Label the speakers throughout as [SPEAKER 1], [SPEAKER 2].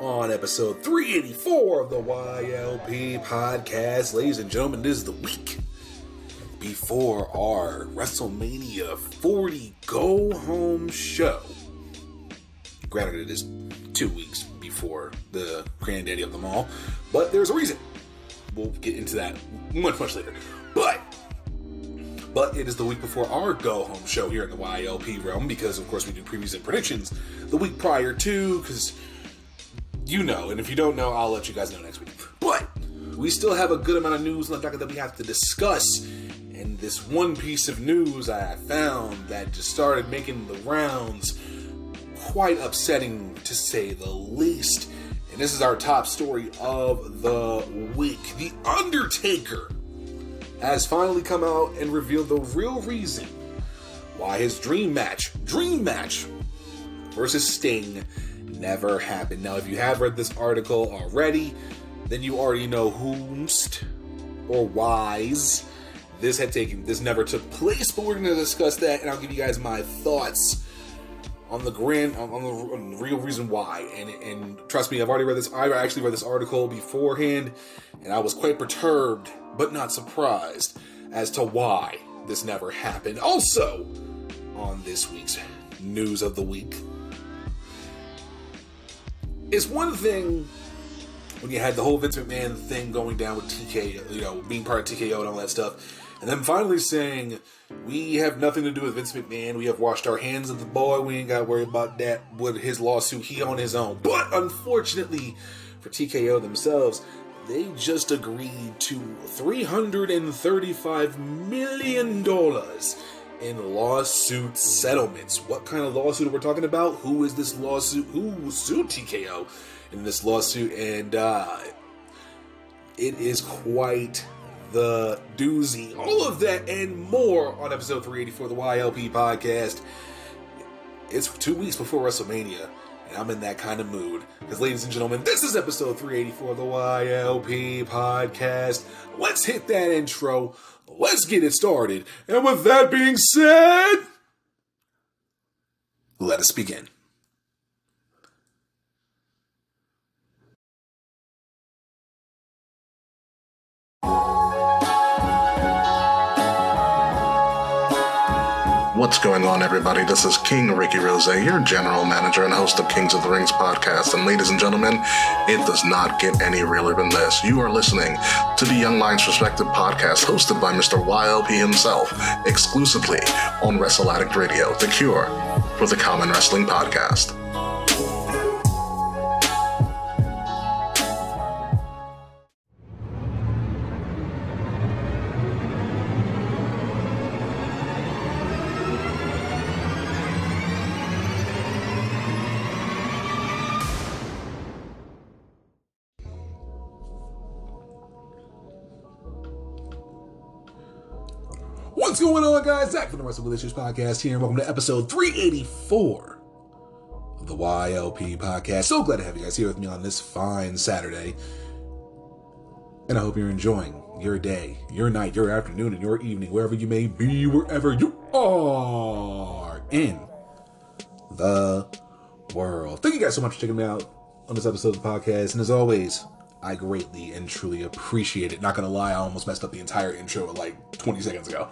[SPEAKER 1] on episode 384 of the YLP podcast. Ladies and gentlemen, this is the week before our WrestleMania 40 go-home show. Granted, it is 2 weeks before the granddaddy of them all, but there's a reason. We'll get into that much later. But it is the week before our go-home show here in the YLP realm, because, of course, we do previews and predictions the week prior to, because you know, and if you don't know, I'll let you guys know next week. But we still have a good amount of news on the docket that we have to discuss, and this one piece of news I found that just started making the rounds, quite upsetting to say the least. And this is our top story of the week. The Undertaker has finally come out and revealed the real reason why his dream match versus Sting never happened. Now, if you have read this article already, then you already know whomst or whys this never took place, but we're going to discuss that, and I'll give you guys my thoughts on the real reason why. And trust me, I've already read this. I actually read this article beforehand, and I was quite perturbed, but not surprised, as to why this never happened. Also, on this week's news of the week, it's one thing when you had the whole Vince McMahon thing going down with TKO, being part of TKO and all that stuff, and then finally saying, we have nothing to do with Vince McMahon, we have washed our hands of the boy, we ain't got to worry about that with his lawsuit, he on his own. But unfortunately for TKO themselves, they just agreed to $335 million in lawsuit settlements. What kind of lawsuit are we talking about? Who is this lawsuit? Who sued TKO in this lawsuit? And it is quite the doozy. All of that and more on episode 384 of the YLP podcast. It's 2 weeks before WrestleMania, and I'm in that kind of mood. Because, ladies and gentlemen, this is episode 384 of the YLP podcast. Let's hit that intro. Let's get it started. And with that being said, let us begin.
[SPEAKER 2] What's going on, everybody? This is King Ricky Rose, your general manager and host of Kings of the Rings podcast. And ladies and gentlemen, it does not get any realer than this. You are listening to the Young Lions Perspective podcast, hosted by Mr. YLP himself, exclusively on Wrestle Addict Radio, the cure for the common wrestling podcast.
[SPEAKER 1] What's going on, guys? Zach from the Wrestle With Issues podcast here, and welcome to episode 384 of the YLP podcast. So glad to have you guys here with me on this fine Saturday. And I hope you're enjoying your day, your night, your afternoon, and your evening, wherever you may be, wherever you are in the world. Thank you guys so much for checking me out on this episode of the podcast. And as always, I greatly and truly appreciate it. Not gonna lie, I almost messed up the entire intro like 20 seconds ago.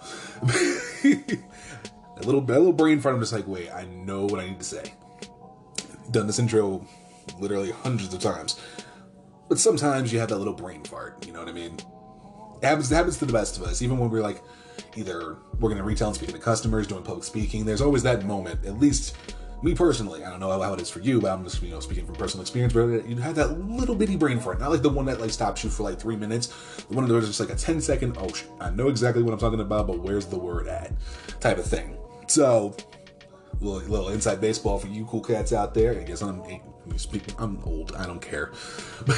[SPEAKER 1] a little brain fart. I'm just like, wait, I know what I need to say. Done this intro literally hundreds of times, but sometimes you have that little brain fart. You know what I mean? It happens to the best of us. Even when we're like, either working in retail and speaking to customers, doing public speaking, there's always that moment. At least me personally, I don't know how it is for you, but I'm just, speaking from personal experience, but you have that little bitty brain fart. Not like the one that like stops you for like 3 minutes. The one that was just like a 10-second, oh, I know exactly what I'm talking about, but where's the word at? Type of thing. So, little inside baseball for you cool cats out there. I guess I'm old. I don't care. But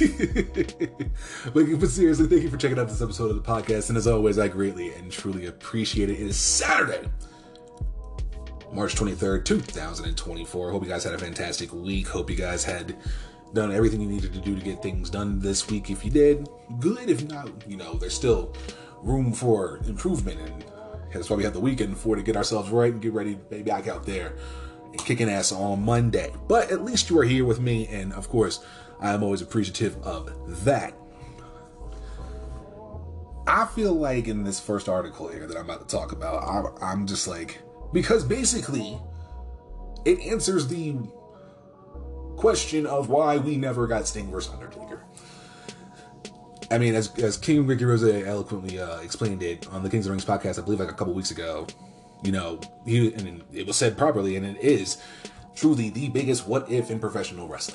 [SPEAKER 1] seriously, thank you for checking out this episode of the podcast. And as always, I greatly and truly appreciate it. It is Saturday, March 23rd, 2024. Hope you guys had a fantastic week. Hope you guys had done everything you needed to do to get things done this week. If you did, good. If not, there's still room for improvement, and that's why we have the weekend to get ourselves right and get ready to be back out there and kicking ass on Monday. But at least you are here with me, and of course, I am always appreciative of that. I feel like in this first article here that I'm about to talk about, I'm just like, because basically it answers the question of why we never got Sting versus Undertaker. I mean, as King Ricky Rose eloquently explained it on the Kings of the Rings podcast, I believe like a couple weeks ago, you know, and it was said properly, and it is truly the biggest what if in professional wrestling.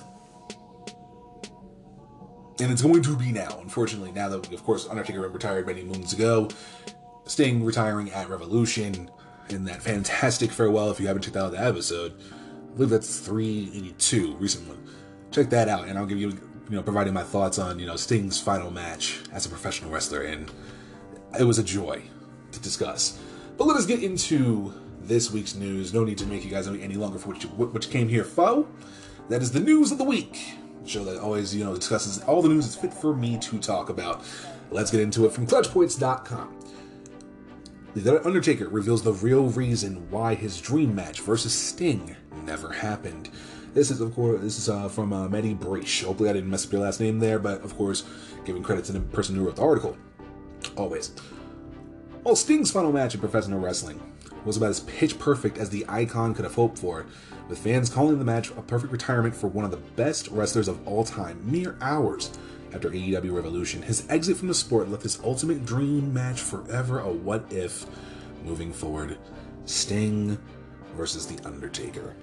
[SPEAKER 1] And it's going to be now, unfortunately, now that, of course, Undertaker retired many moons ago, Sting retiring at Revolution in that fantastic farewell. If you haven't checked out the episode, I believe that's 382, recent one. Check that out, and I'll give you, providing my thoughts on, Sting's final match as a professional wrestler, and it was a joy to discuss. But let us get into this week's news. No need to make you guys wait any longer for what you came here for. That is the news of the week. Show that always, discusses all the news that's fit for me to talk about. Let's get into it from ClutchPoints.com. The Undertaker reveals the real reason why his dream match versus Sting never happened. This is from Maddie Braish. Hopefully I didn't mess up your last name there, but of course, giving credit to the person who wrote the article. Always. While Sting's final match in professional wrestling was about as pitch perfect as the icon could have hoped for, with fans calling the match a perfect retirement for one of the best wrestlers of all time, mere hours after AEW Revolution, his exit from the sport left his ultimate dream match forever a what-if. Moving forward, Sting versus The Undertaker.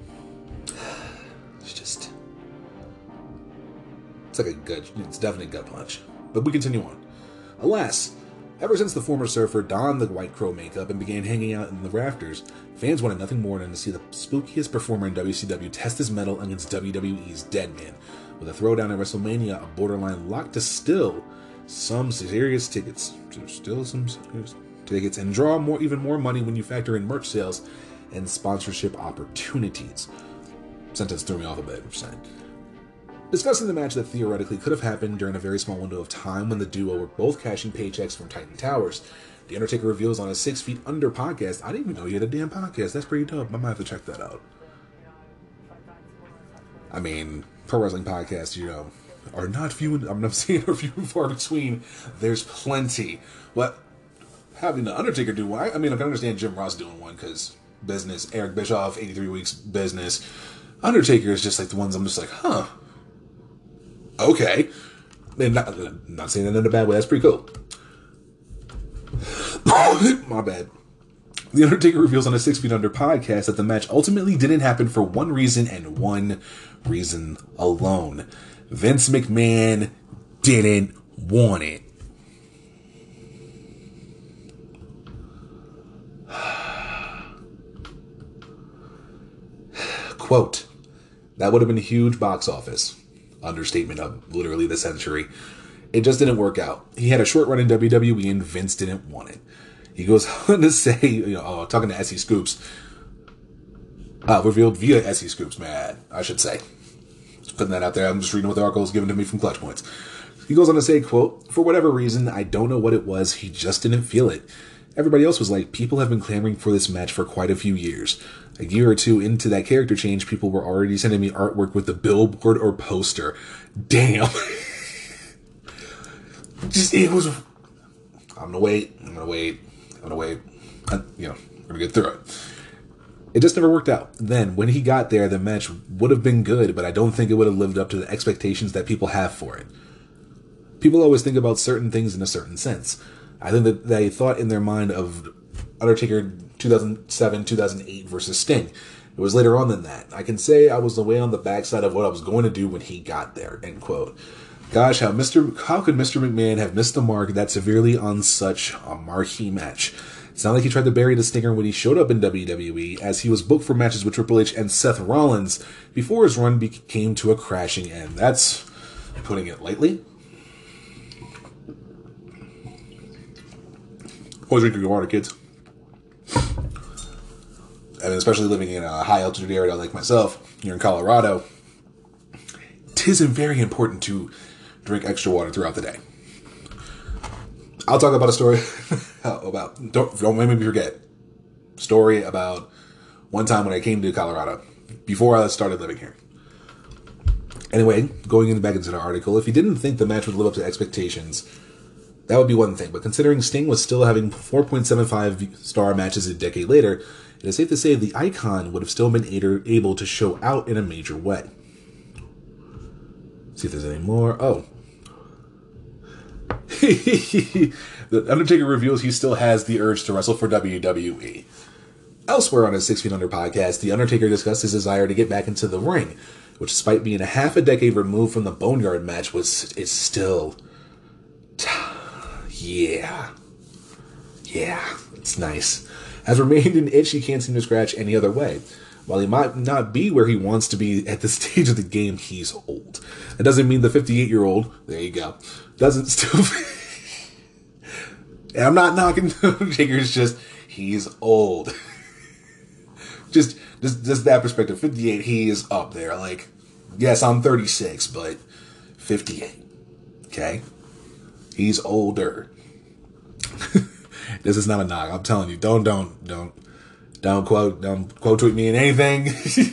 [SPEAKER 1] It's definitely a gut punch. But we continue on. Alas, ever since the former surfer donned the White Crow makeup and began hanging out in the rafters, fans wanted nothing more than to see the spookiest performer in WCW test his mettle against WWE's Deadman. With a throwdown at WrestleMania, a borderline lock to still some serious tickets. And draw even more money when you factor in merch sales and sponsorship opportunities. Sentence threw me off a bit, discussing the match that theoretically could have happened during a very small window of time when the duo were both cashing paychecks from Titan Towers. The Undertaker reveals on a 6 Feet Under podcast. I didn't even know he had a damn podcast. That's pretty dope. I might have to check that out. I mean, pro wrestling podcasts, are not few. I'm not saying are few and far between. There's plenty. But having the Undertaker do one, I mean, I can understand Jim Ross doing one because business. Eric Bischoff, 83 Weeks business. Undertaker is just like the ones I'm just like, huh. Okay. And not saying that in a bad way. That's pretty cool. My bad. The Undertaker reveals on a 6 Feet Under podcast that the match ultimately didn't happen for one reason and one reason alone. Vince McMahon didn't want it. Quote, that would have been a huge box office. Understatement of literally the century. It just didn't work out. He had a short run in WWE and Vince didn't want it. He goes on to say, talking to SE Scoops, revealed via SE Scoops, I should say. Just putting that out there. I'm just reading what the article is given to me from Clutch Points. He goes on to say, quote, for whatever reason, I don't know what it was, he just didn't feel it. Everybody else was like, people have been clamoring for this match for quite a few years. A year or two into that character change, people were already sending me artwork with the billboard or poster. Damn. It was... I'm gonna wait. We're gonna get through it. It just never worked out. Then, when he got there, the match would have been good, but I don't think it would have lived up to the expectations that people have for it. People always think about certain things in a certain sense. I think that they thought in their mind of Undertaker 2007, 2008 versus Sting. It was later on than that. I can say I was away on the backside of what I was going to do when he got there, end quote. Gosh, how could Mr. McMahon have missed the mark that severely on such a marquee match? It's not like he tried to bury the stinger when he showed up in WWE, as he was booked for matches with Triple H and Seth Rollins before his run came to a crashing end. That's putting it lightly. Always drink your water, kids. And especially living in a high altitude area like myself, here in Colorado, it is very important to drink extra water throughout the day. I'll talk about a story don't make me forget. Story about one time when I came to Colorado. before I started living here. Anyway, going back into the article, if you didn't think the match would live up to expectations, that would be one thing. But considering Sting was still having 4.75-star matches a decade later, it is safe to say the Icon would have still been able to show out in a major way. See if there's any more. Oh. The Undertaker reveals he still has the urge to wrestle for WWE. Elsewhere on his 6 Feet Under podcast, The Undertaker discussed his desire to get back into the ring, which despite being a half a decade removed from the Boneyard match is still... Yeah, it's nice. Has remained an itch he can't seem to scratch any other way. While he might not be where he wants to be at this stage of the game, he's old. That doesn't mean the 58-year-old, there you go, doesn't still... And I'm not knocking the Undertaker, it's just, he's old. just that perspective, 58, he is up there. Like, yes, I'm 36, but 58, okay? He's older. This is not a knock. I'm telling you, don't quote tweet me in anything.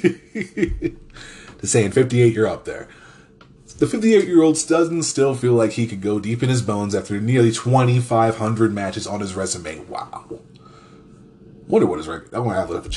[SPEAKER 1] Just saying, 58, you're up there. The 58-year-old doesn't still feel like he could go deep in his bones after nearly 2,500 matches on his resume. Wow. Wonder what his record. I want to have a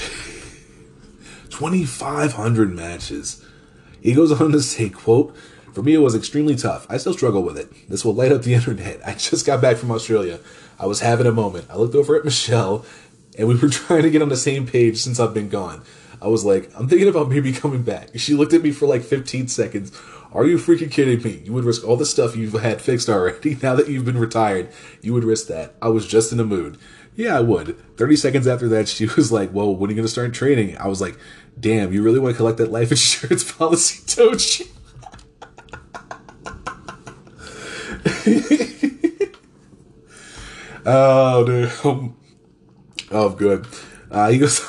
[SPEAKER 1] 2,500 matches. He goes on to say, quote, "For me, it was extremely tough. I still struggle with it. This will light up the internet. I just got back from Australia. I was having a moment. I looked over at Michelle, and we were trying to get on the same page since I've been gone. I was like, I'm thinking about maybe coming back. She looked at me for like 15 seconds. Are you freaking kidding me? You would risk all the stuff you've had fixed already. Now that you've been retired, you would risk that. I was just in the mood. Yeah, I would. 30 seconds after that, she was like, well, when are you going to start training? I was like, damn, you really want to collect that life insurance policy, don't you? Oh, dude. Oh, good. He goes...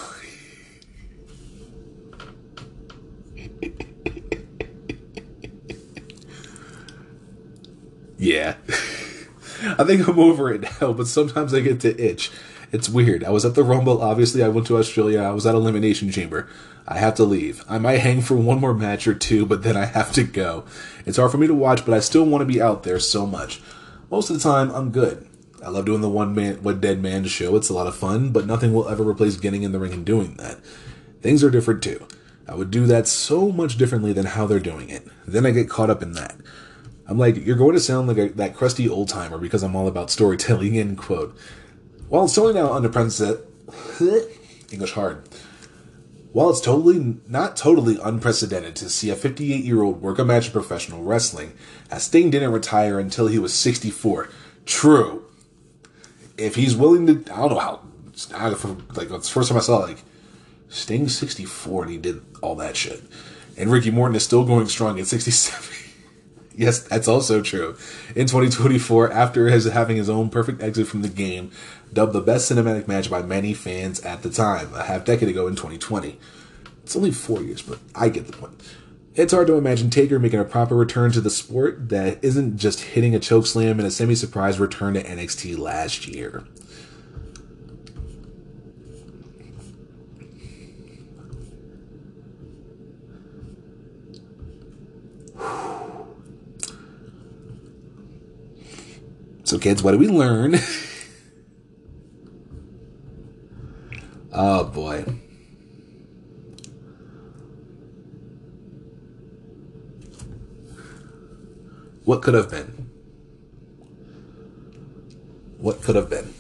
[SPEAKER 1] Yeah. I think I'm over it now, but sometimes I get to itch. It's weird. I was at the Rumble. Obviously, I went to Australia. I was at Elimination Chamber. I have to leave. I might hang for one more match or two, but then I have to go. It's hard for me to watch, but I still want to be out there so much. Most of the time, I'm good. I love doing the one dead man show. It's a lot of fun, but nothing will ever replace getting in the ring and doing that. Things are different too. I would do that so much differently than how they're doing it. Then I get caught up in that. I'm like, you're going to sound like that crusty old-timer because I'm all about storytelling, end quote. While it's totally now English hard. While it's not totally unprecedented to see a 58-year-old work a match in professional wrestling, as Sting didn't retire until he was 64. True. If he's willing to, I don't know how, like, it's the first time I saw, like, Sting's 64 and he did all that shit. And Ricky Morton is still going strong at 67. Yes, that's also true. In 2024, after having his own perfect exit from the game, dubbed the best cinematic match by many fans at the time, a half-decade ago in 2020. It's only 4 years, but I get the point. It's hard to imagine Taker making a proper return to the sport that isn't just hitting a chokeslam and a semi-surprise return to NXT last year. So kids, what do we learn? Oh boy. What could have been? What could have been?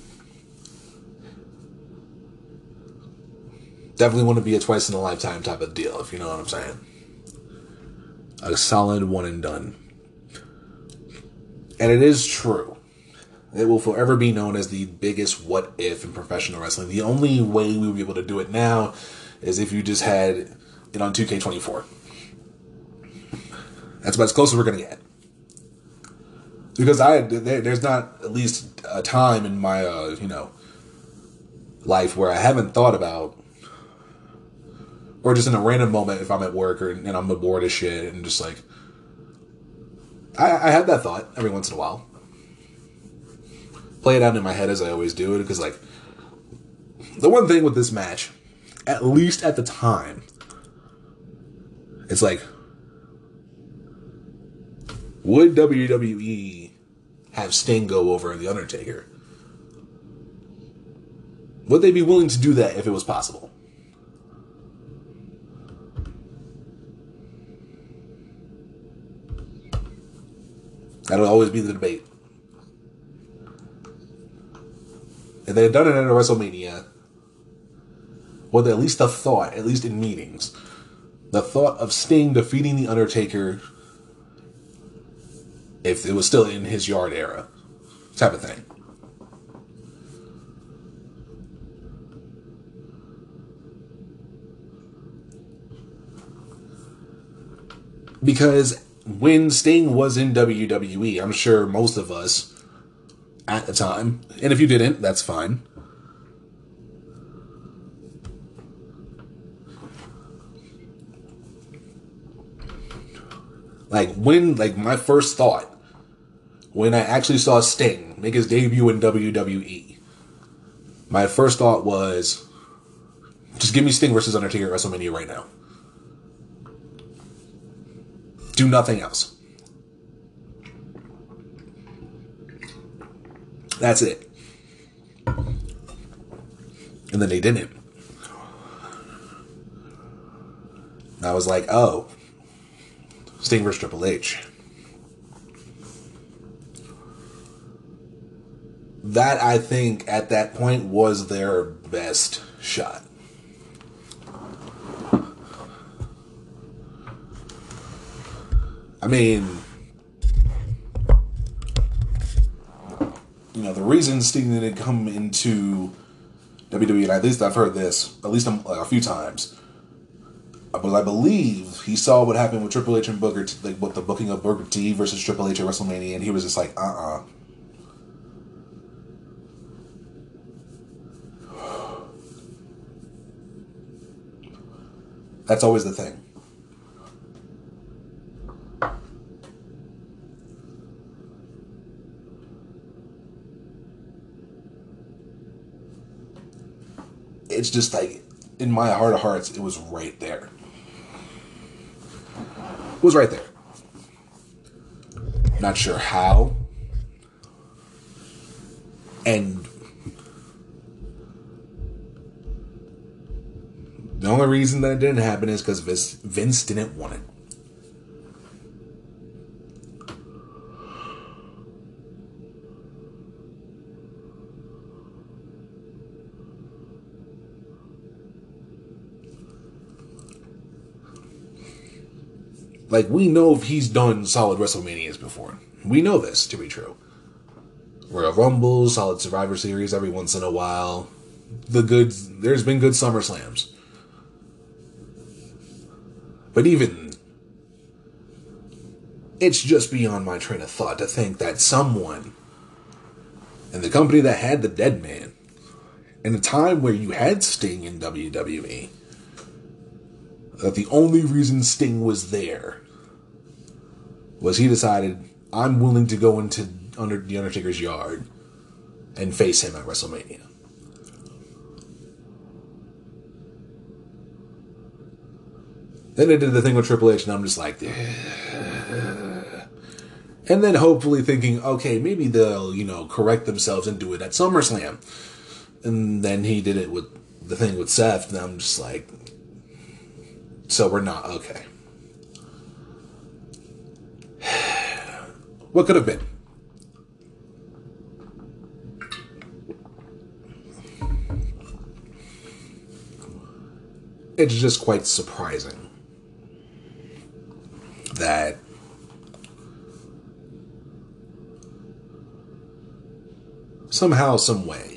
[SPEAKER 1] Definitely want to be a twice in a lifetime type of deal, if you know what I'm saying. A solid one and done. And it is true. It will forever be known as the biggest what if in professional wrestling. The only way we would be able to do it now is if you just had it on 2K24. That's about as close as we're going to get. Because there's not at least a time in my, life where I haven't thought about, or just in a random moment if I'm at work and I'm bored as shit and just like, I have that thought every once in a while. Play it out in my head as I always do it, because like, the one thing with this match, at least at the time, It's like, would WWE have Sting go over The Undertaker? Would they be willing to do that if it was possible? That'll always be the debate. If they had done it at a WrestleMania, would they at least have thought, at least in meetings, the thought of Sting defeating The Undertaker if it was still in his yard era type of thing. Because when Sting was in WWE, I'm sure most of us at the time, and if you didn't, that's fine, my first thought when I actually saw Sting make his debut in WWE, my first thought was, just give me Sting versus Undertaker at WrestleMania right now. Do nothing else. That's it. And then they didn't. And I was like, oh, Sting versus Triple H. That, I think, at that point was their best shot. I mean, the reason Sting didn't come into WWE, and at least I've heard this at least a few times, but I believe he saw what happened with Triple H and Booker, like with the booking of Booker T versus Triple H at WrestleMania, and he was just like, That's always the thing. It's just like, in my heart of hearts, it was right there. It was right there. Not sure how. And the only reason that it didn't happen is because Vince didn't want it. Like, we know if he's done solid WrestleManias before. We know this to be true. Royal Rumbles, solid Survivor Series every once in a while. There's been good SummerSlams. But even, it's just beyond my train of thought to think that someone in the company that had the Dead Man, in a time where you had Sting in WWE, that the only reason Sting was there was he decided, I'm willing to go into The Undertaker's yard and face him at WrestleMania. Then they did the thing with Triple H, and I'm just like, and then hopefully thinking, okay, maybe they'll, correct themselves and do it at SummerSlam. And then he did it with the thing with Seth, and I'm just like, so we're not, okay. What could have been? It's just quite surprising that somehow, some way,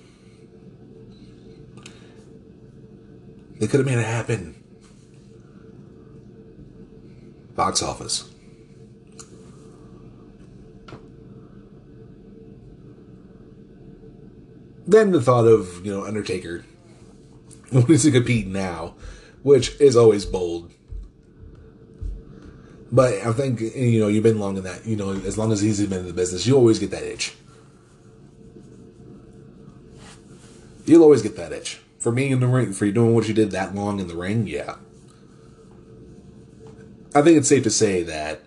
[SPEAKER 1] they could have made it happen. Box office. Then the thought of, Undertaker wanting to compete now, which is always bold. But I think, you've been long in that, as long as he's been in the business, you always get that itch. You'll always get that itch. For being in the ring, for you doing what you did that long in the ring, yeah. I think it's safe to say that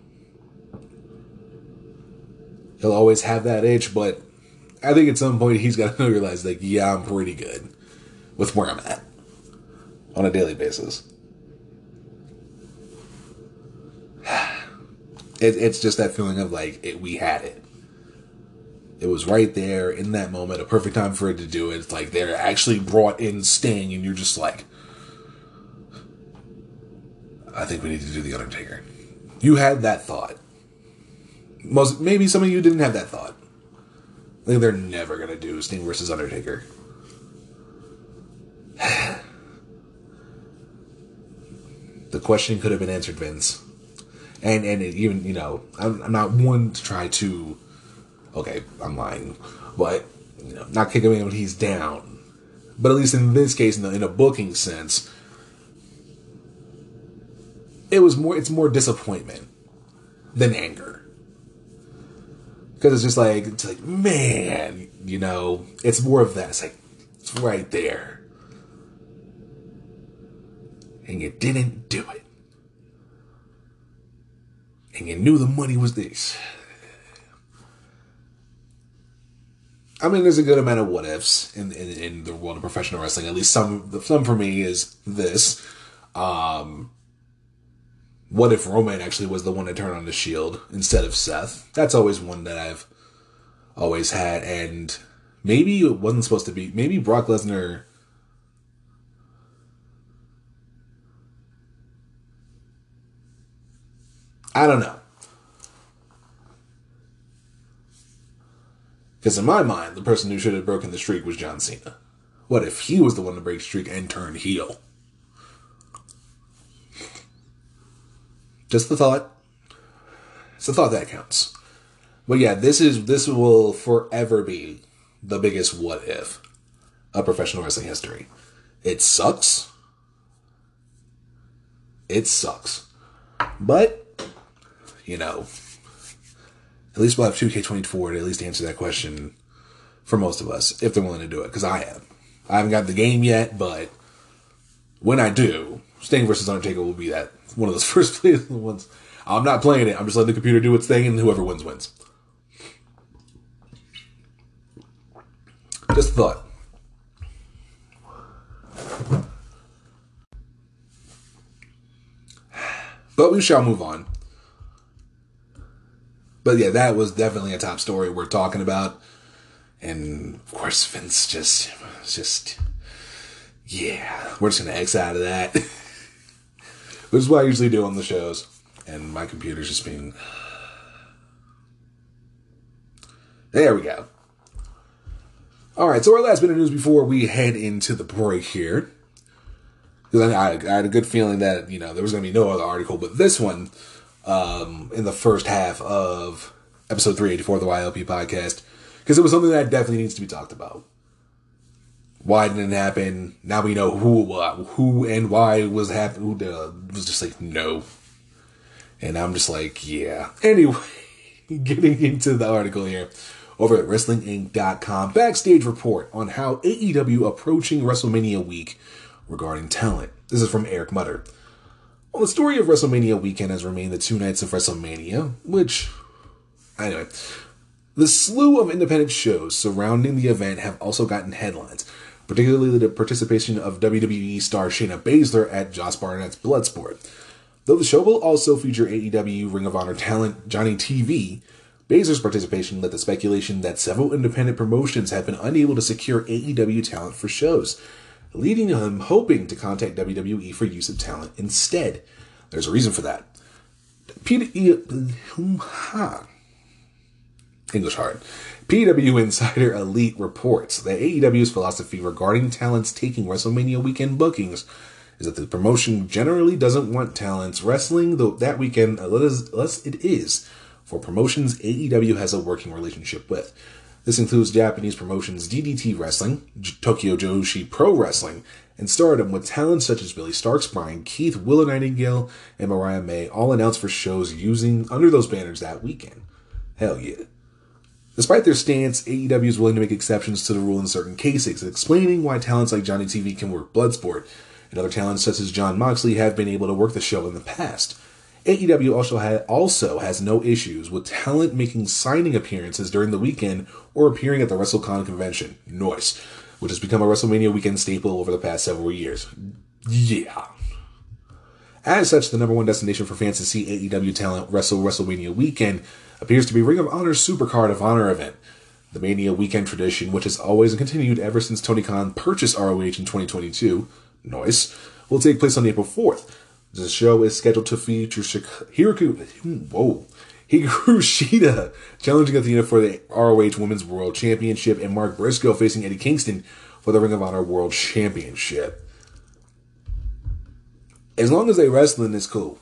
[SPEAKER 1] he'll always have that itch, but I think at some point he's got to realize, like, yeah, I'm pretty good with where I'm at on a daily basis. It's just that feeling of, like, we had it. It was right there in that moment, a perfect time for it to do it. It's like they're actually brought in Sting, and you're just like, I think we need to do The Undertaker. You had that thought. Maybe some of you didn't have that thought. I think they're never going to do Sting versus Undertaker. The question could have been answered, Vince. And even, you know, I'm not one to try to, okay, I'm lying, but, you know, not kicking him when he's down. But at least in this case, in a booking sense, it's more disappointment than anger. Because it's like, man, you know, it's more of that. It's like, it's right there. And you didn't do it. And you knew the money was this. I mean, there's a good amount of what ifs in the world of professional wrestling. At least some for me is this. What if Roman actually was the one to turn on the Shield instead of Seth? That's always one that I've always had. And maybe it wasn't supposed to be. Maybe Brock Lesnar. I don't know. Because in my mind, the person who should have broken the streak was John Cena. What if he was the one to break the streak and turn heel? Just the thought. It's the thought that counts. But yeah, this will forever be the biggest what if of professional wrestling history. It sucks. It sucks. But, you know, at least we'll have 2K24 to at least answer that question for most of us, if they're willing to do it, because I am. I haven't got the game yet, but when I do, Sting versus Undertaker will be that one of those first ones. I'm not playing it. I'm just letting the computer do its thing, and whoever wins, wins. Just a thought. But we shall move on. But yeah, that was definitely a top story we're talking about. And of course, Vince just, yeah, we're just going to X out of that. Which is what I usually do on the shows. And my computer's just being... There we go. Alright, so our last bit of news before we head into the break here. Because I had a good feeling that, you know, there was going to be no other article, but this one, in the first half of episode 384 of the YLP podcast, because it was something that definitely needs to be talked about. Why didn't it happen? Now we know who and why was happening. Who was just like, no. And I'm just like, yeah. Anyway, getting into the article here over at WrestlingInc.com. Backstage report on how AEW approaching WrestleMania week regarding talent. This is from Eric Mutter. Well, the story of WrestleMania weekend has remained the 2 nights of WrestleMania, which, anyway, the slew of independent shows surrounding the event have also gotten headlines, particularly the participation of WWE star Shayna Baszler at Josh Barnett's Bloodsport. Though the show will also feature AEW Ring of Honor talent Johnny TV, Baszler's participation led to speculation that several independent promotions have been unable to secure AEW talent for shows, leading to him hoping to contact WWE for use of talent instead. There's a reason for that. English hard. PW Insider Elite reports that AEW's philosophy regarding talents taking WrestleMania weekend bookings is that the promotion generally doesn't want talents wrestling that weekend unless it is for promotions AEW has a working relationship with. This includes Japanese promotions DDT Wrestling, Tokyo Joshi Pro Wrestling, and Stardom, with talents such as Billy Starks, Brian Keith, Willow Nightingale, and Mariah May all announced for shows using under those banners that weekend. Hell yeah. Despite their stance, AEW is willing to make exceptions to the rule in certain cases, explaining why talents like Johnny TV can work Bloodsport, and other talents such as Jon Moxley have been able to work the show in the past. AEW also has no issues with talent making signing appearances during the weekend or appearing at the WrestleCon convention, Noise, which has become a WrestleMania weekend staple over the past several years. Yeah. As such, the number one destination for fans to see AEW talent wrestle WrestleMania weekend appears to be Ring of Honor's Supercard of Honor event. The Mania weekend tradition, which has always continued ever since Tony Khan purchased ROH in 2022, Noise, will take place on April 4th. The show is scheduled to feature Hikaru Shida challenging Athena for the ROH Women's World Championship and Mark Briscoe facing Eddie Kingston for the Ring of Honor World Championship. As long as they wrestling, it's cool.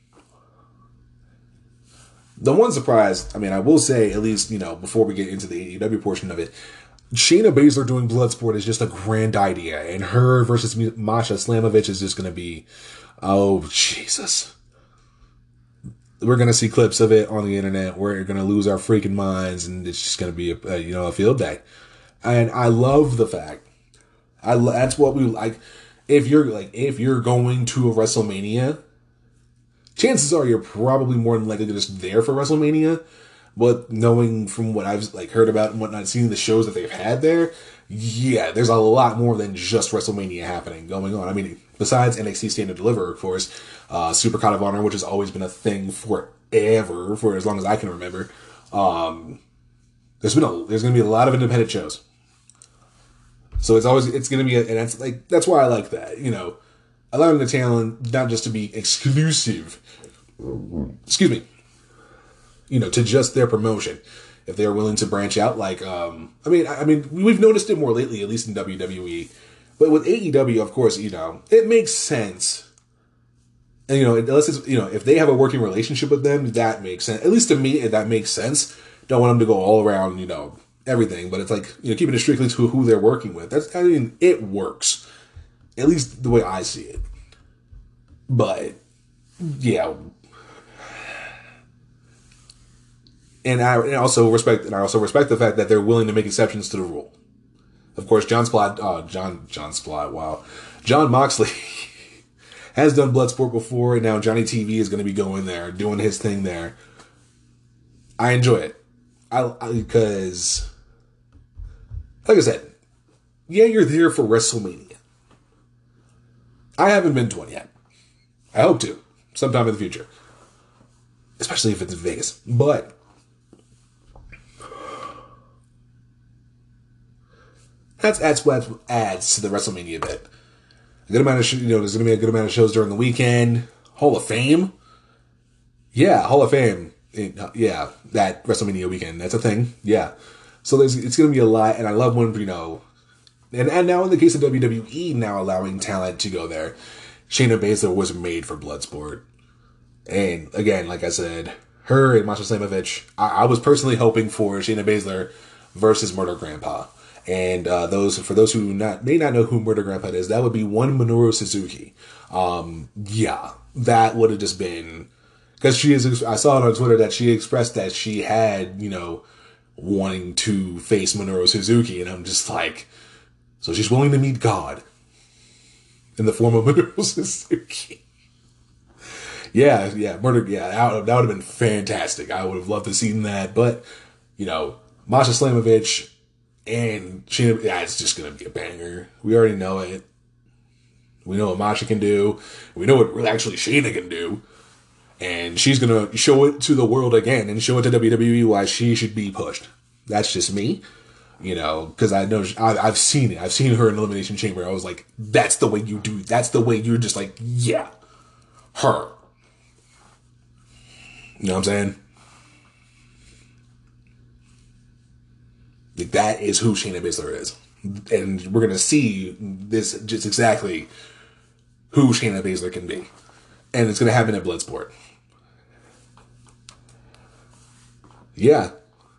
[SPEAKER 1] The one surprise, I will say, at least, before we get into the AEW portion of it, Shayna Baszler doing Bloodsport is just a grand idea. And her versus Masha Slamovich is just going to be, oh, Jesus. We're going to see clips of it on the internet. We're going to lose our freaking minds. And it's just going to be, a field day. And I love the fact. That's what we like. If you're going to a WrestleMania, chances are you're probably more than likely just there for WrestleMania. But knowing from what I've heard about and whatnot, seeing the shows that they've had there, yeah, there's a lot more than just WrestleMania happening going on. Besides NXT Stand and Deliver, of course, Supercard of Honor, which has always been a thing forever, for as long as I can remember. There's going to be a lot of independent shows. So it's going to be, and that's why I like that, allowing the talent not just to be exclusive, to just their promotion. If they're willing to branch out, we've noticed it more lately, at least in WWE. But with AEW, of course, it makes sense. And, unless it's, if they have a working relationship with them, that makes sense. At least to me, that makes sense. Don't want them to go all around, everything. But it's keeping it strictly to who they're working with. It works. At least the way I see it. But, yeah. And I also respect the fact that they're willing to make exceptions to the rule. Of course, John Moxley has done Bloodsport before, and now Johnny TV is going to be going there, doing his thing there. I enjoy it. Because, like I said, yeah, you're there for WrestleMania. I haven't been to one yet. I hope to, sometime in the future. Especially if it's in Vegas. But that's what adds to the WrestleMania bit. A good amount of there's going to be a good amount of shows during the weekend. Hall of Fame, yeah, Hall of Fame, yeah, that WrestleMania weekend. That's a thing, yeah. So it's going to be a lot, and I love when and now in the case of WWE, now allowing talent to go there. Shayna Baszler was made for Bloodsport, and again, like I said, her and Masha Slamovich. I was personally hoping for Shayna Baszler versus Murder Grandpa. And for those who may not know who Murder Grandpa is, that would be one Minoru Suzuki. Yeah, that would have just been, because I saw it on Twitter that she expressed that she had, wanting to face Minoru Suzuki, and I'm just like, so she's willing to meet God in the form of Minoru Suzuki. Yeah, Murder, yeah, that would have been fantastic. I would have loved to see that, but, Masha Slamovich and Shayna, yeah, it's just going to be a banger. We already know it. We know what Masha can do. We know what actually Shayna can do. And she's going to show it to the world again and show it to WWE why she should be pushed. That's just me. Because I know, I've seen it. I've seen her in Elimination Chamber. I was like, that's the way you do. That's the way you're just like, yeah, her. You know what I'm saying? That is who Shayna Baszler is. And we're going to see this just exactly who Shayna Baszler can be. And it's going to happen at Bloodsport. Yeah.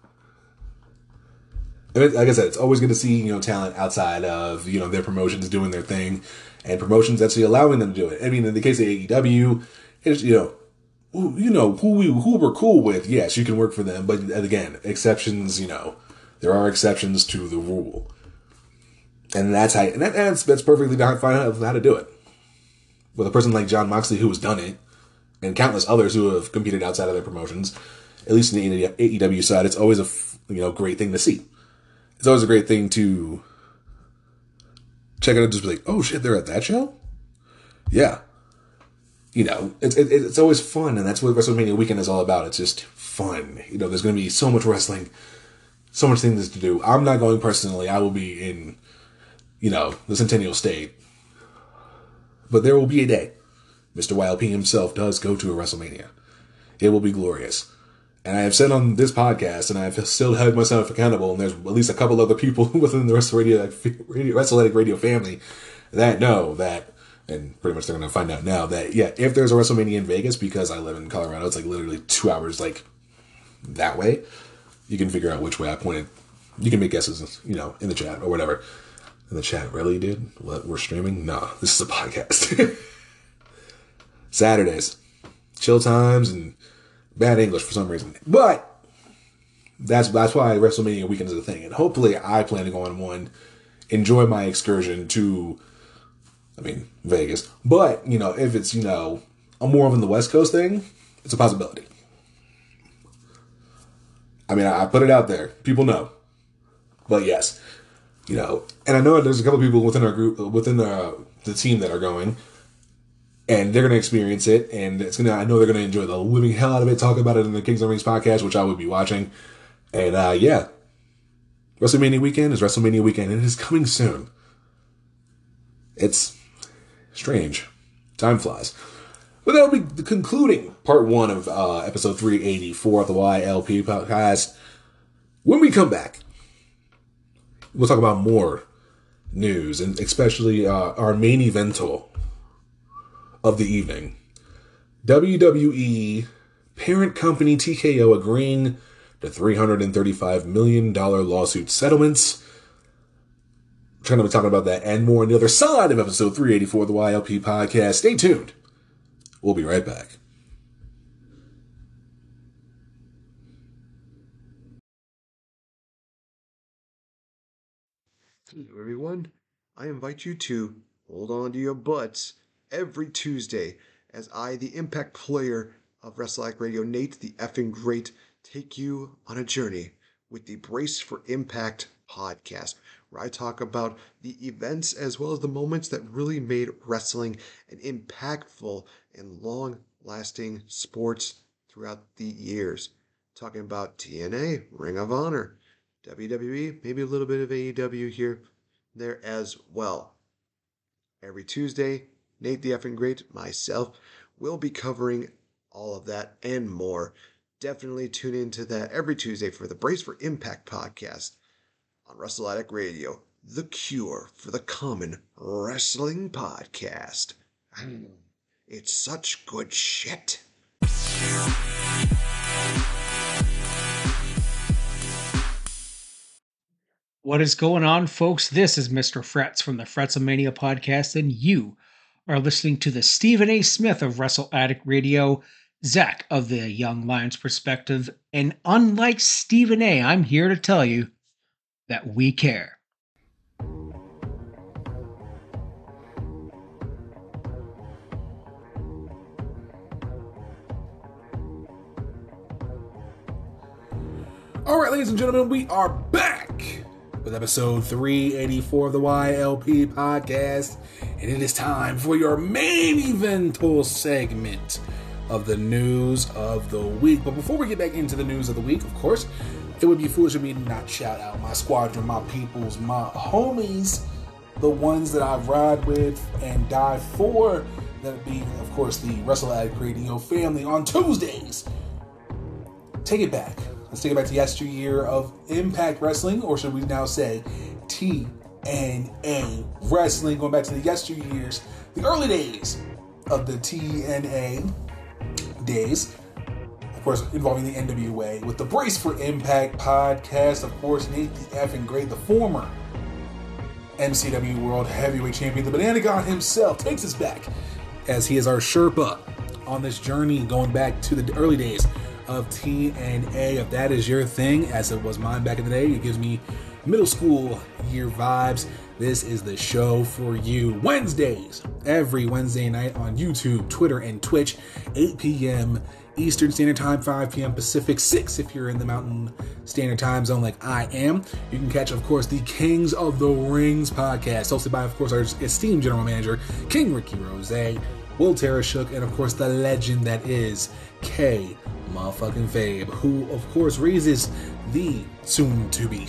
[SPEAKER 1] And like I said, it's always good to see, talent outside of, their promotions doing their thing. And promotions actually allowing them to do it. In the case of AEW, it's, who we're cool with, yes, you can work for them. But again, exceptions, there are exceptions to the rule. And that's perfectly fine how to do it. With a person like John Moxley who has done it, and countless others who have competed outside of their promotions, at least in the AEW side, it's always a great thing to see. It's always a great thing to check out and just be like, oh shit, they're at that show? Yeah. It's always fun, and that's what WrestleMania weekend is all about. It's just fun. There's going to be so much wrestling, so much things to do. I'm not going personally. I will be in, the Centennial State. But there will be a day Mr. YLP himself does go to a WrestleMania. It will be glorious. And I have said on this podcast, and I've still held myself accountable, and there's at least a couple other people within the WrestleAddict Radio family that know that, and pretty much they're going to find out now, that, yeah, if there's a WrestleMania in Vegas, because I live in Colorado, it's like literally 2 hours, like, that way, you can figure out which way I pointed. You can make guesses, in the chat or whatever. In the chat, really, dude? What, we're streaming? No, this is a podcast. Saturdays. Chill times and bad English for some reason. But that's why WrestleMania weekend is a thing. And hopefully I plan to go on one, enjoy my excursion to, Vegas. But, if it's, a more of in the West Coast thing, it's a possibility. I put it out there. People know. But yes, and I know there's a couple people within our group, within the team that are going, and they're going to experience it, and I know they're going to enjoy the living hell out of it, talk about it in the Kings of Rings podcast, which I will be watching. And yeah, WrestleMania weekend is WrestleMania weekend, and it is coming soon. It's strange. Time flies. But that'll be the concluding part 1 of episode 384 of the YLP podcast. When we come back, we'll talk about more news, and especially our main evental of the evening. WWE parent company TKO agreeing to $335 million lawsuit settlements. We're going to be talking about that and more on the other side of episode 384 of the YLP podcast. Stay tuned. We'll be right back.
[SPEAKER 3] Hello everyone, I invite you to hold on to your butts every Tuesday as I, the Impact player of WrestleAddict Radio, Nate the effing Great, take you on a journey with the Brace for Impact podcast, where I talk about the events as well as the moments that really made wrestling an impactful and long-lasting sports throughout the years. Talking about TNA, Ring of Honor, WWE, maybe a little bit of AEW here, there as well. Every Tuesday, Nate the effing Great, myself, will be covering all of that and more. Definitely tune into that every Tuesday for the Brace for Impact podcast on WrestleAddict Radio, the cure for the common wrestling podcast. It's such good shit.
[SPEAKER 4] What is going on, folks? This is Mr. Frets from the Fretzelmania podcast, and you are listening to the Stephen A. Smith of WrestleAddict Radio, Zach of the Young Lions Perspective, and unlike Stephen A., I'm here to tell you that we care.
[SPEAKER 1] All right, ladies and gentlemen, we are back with episode 384 of the YLP podcast, and it is time for your main evental segment of the news of the week. But before we get back into the news of the week, of course, it would be foolish of me to not shout out my squadron, my peoples, my homies, the ones that I ride with and die for. That would be, of course, the WrestleAddict Radio family on Tuesdays. Take it back. Let's take it back to yesteryear of Impact Wrestling, or should we now say TNA Wrestling, going back to the yesteryears, the early days of the TNA days, of course, involving the NWA, with the Brace for Impact podcast. Of course, Nate the effing Great, the former MCW World Heavyweight Champion, the Banana God himself, takes us back as he is our Sherpa on this journey going back to the early days of TNA. If that is your thing, as it was mine back in the day, it gives me, middle school year vibes, this is the show for you. Wednesdays, every Wednesday night on YouTube, Twitter, and Twitch, 8 p.m. Eastern Standard Time, 5 p.m. Pacific, 6 if you're in the Mountain Standard Time Zone like I am. You can catch, of course, the Kings of the Rings podcast, hosted by, of course, our esteemed general manager, King Ricky Rose, Will Tarashuk, and, of course, the legend that is K motherfucking Fabe, who, of course, raises the soon-to-be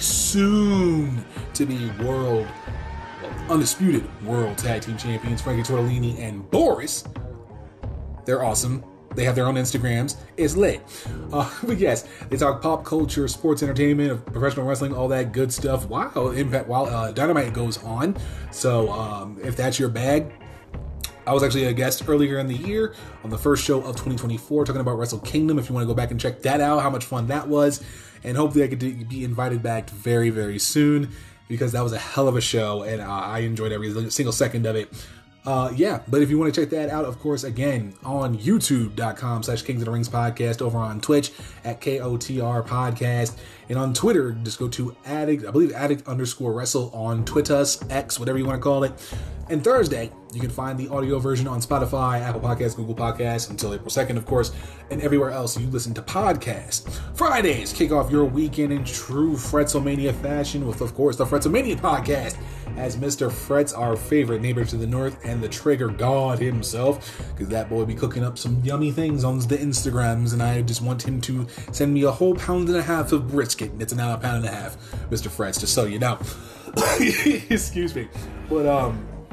[SPEAKER 1] undisputed world tag team champions, Frankie Tortellini and Boris. They're awesome. They have their own Instagrams. It's lit. But yes, they talk pop culture, sports entertainment, professional wrestling, all that good stuff while Dynamite goes on. So if that's your bag, I was actually a guest earlier in the year on the first show of 2024 talking about Wrestle Kingdom. If you want to go back and check that out, how much fun that was. And hopefully I could be invited back very, very soon because that was a hell of a show and I enjoyed every single second of it. But if you want to check that out, of course, again, on youtube.com/Kings of the Rings podcast, over on Twitch at KOTR podcast, and on Twitter, just go to addict_wrestle on Twitter, X, whatever you want to call it. And Thursday, you can find the audio version on Spotify, Apple Podcasts, Google Podcasts, until April 2nd, of course, and everywhere else you listen to podcasts. Fridays, kick off your weekend in true Fretzomania fashion with, of course, the Fretzomania podcast, as Mr. Fretz, our favorite neighbor to the north, and the Trigger God himself, because that boy be cooking up some yummy things on the Instagrams, and I just want him to send me a whole £1.5 pound of brisket, and it's now £1.5 pound, Mr. Fretz, just so you know. Excuse me. But,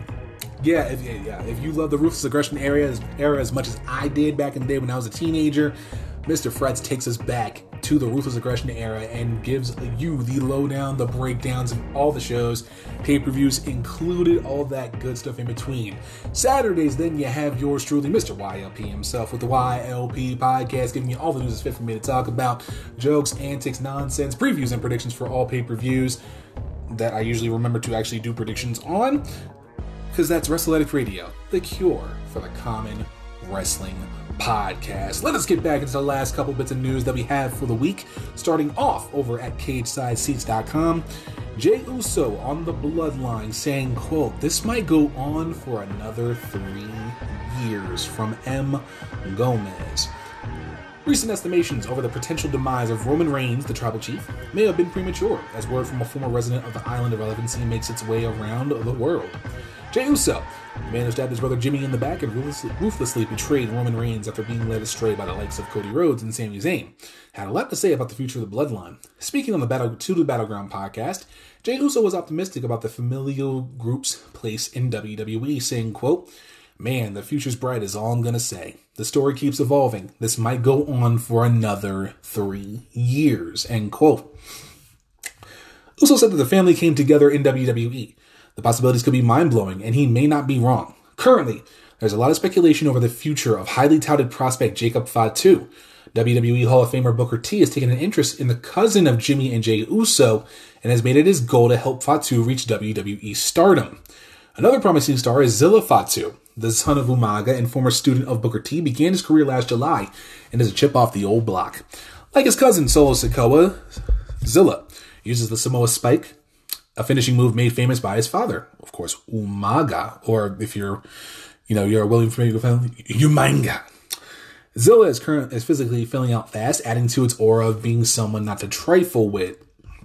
[SPEAKER 1] if you love the Ruthless Aggression era as much as I did back in the day when I was a teenager, Mr. Fretz takes us back to the Ruthless Aggression era and gives you the lowdown, the breakdowns of all the shows, pay-per-views included, all that good stuff in between. Saturdays, then you have yours truly, Mr. YLP himself, with the YLP podcast, giving you all the news that's fit for me to talk about, jokes, antics, nonsense, previews, and predictions for all pay-per-views that I usually remember to actually do predictions on, because that's WrestleAddict Radio, the cure for the common wrestling podcast. Let us get back into the last couple bits of news that we have for the week, starting off over at CagesideSeats.com. Jey Uso on the Bloodline saying, quote, "This might go on for another 3 years," from M. Gomez. Recent estimations over the potential demise of Roman Reigns, the Tribal Chief, may have been premature, as word from a former resident of the Island of Relevancy makes its way around the world. Jey Uso, the man who stabbed his brother Jimmy in the back and ruthlessly betrayed Roman Reigns after being led astray by the likes of Cody Rhodes and Sami Zayn, had a lot to say about the future of the Bloodline. Speaking on the Battleground podcast, Jey Uso was optimistic about the familial group's place in WWE, saying, quote, "Man, the future's bright is all I'm gonna say. The story keeps evolving. This might go on for another 3 years," end quote. Uso said that the family came together in WWE. The possibilities could be mind-blowing, and he may not be wrong. Currently, there's a lot of speculation over the future of highly touted prospect Jacob Fatu. WWE Hall of Famer Booker T has taken an interest in the cousin of Jimmy and Jey Uso and has made it his goal to help Fatu reach WWE stardom. Another promising star is Zilla Fatu. The son of Umaga and former student of Booker T, began his career last July and is a chip off the old block. Like his cousin Solo Sikoa, Zilla uses the Samoa Spike, a finishing move made famous by his father, of course, Umaga, or if you're a William Flamingo fan, Umanga. Zilla is physically filling out fast, adding to its aura of being someone not to trifle with.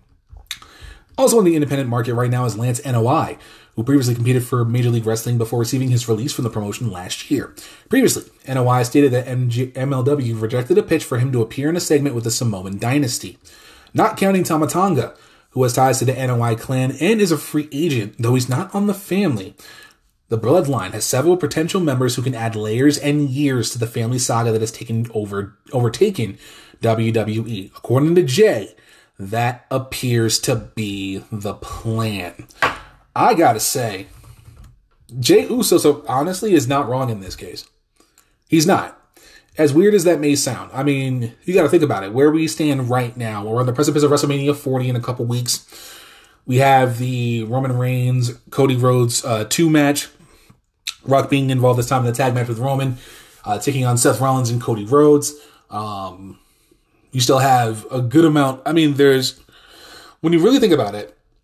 [SPEAKER 1] Also on the independent market right now is Lance NOI, who previously competed for Major League Wrestling before receiving his release from the promotion last year. Previously, NOI stated that MLW rejected a pitch for him to appear in a segment with the Samoan Dynasty. Not counting Tama Tonga, who has ties to the NOI clan and is a free agent, though he's not on the family. The Bloodline has several potential members who can add layers and years to the family saga that has overtaken WWE. According to Jay, that appears to be the plan. I gotta say, Jey Uso, so honestly, is not wrong in this case. He's not. As weird as that may sound, I mean, you gotta think about it. Where we stand right now, we're on the precipice of WrestleMania 40 in a couple weeks. We have the Roman Reigns, Cody Rhodes 2 match. Rock being involved this time in the tag match with Roman, taking on Seth Rollins and Cody Rhodes. You still have a good amount. I mean, when you really think about it,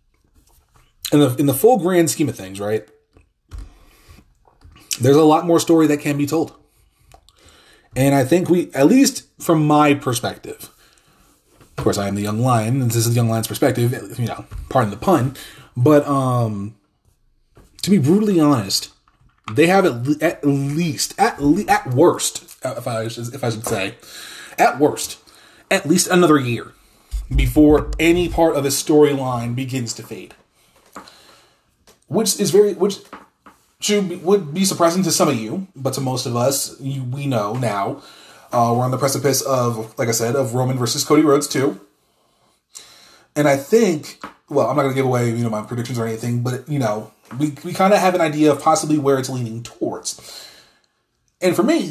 [SPEAKER 1] in the full grand scheme of things, right? There's a lot more story that can be told. And I think at least from my perspective, of course I am the young lion, and this is the young lion's perspective, pardon the pun, but to be brutally honest, they have at worst, if I should say, at worst, at least another year before any part of the storyline begins to fade. Would be surprising to some of you, but to most of us, we know now, we're on the precipice of, like I said, of Roman versus Cody Rhodes 2. And I think, well, I'm not going to give away, my predictions or anything, but, we kind of have an idea of possibly where it's leaning towards. And for me,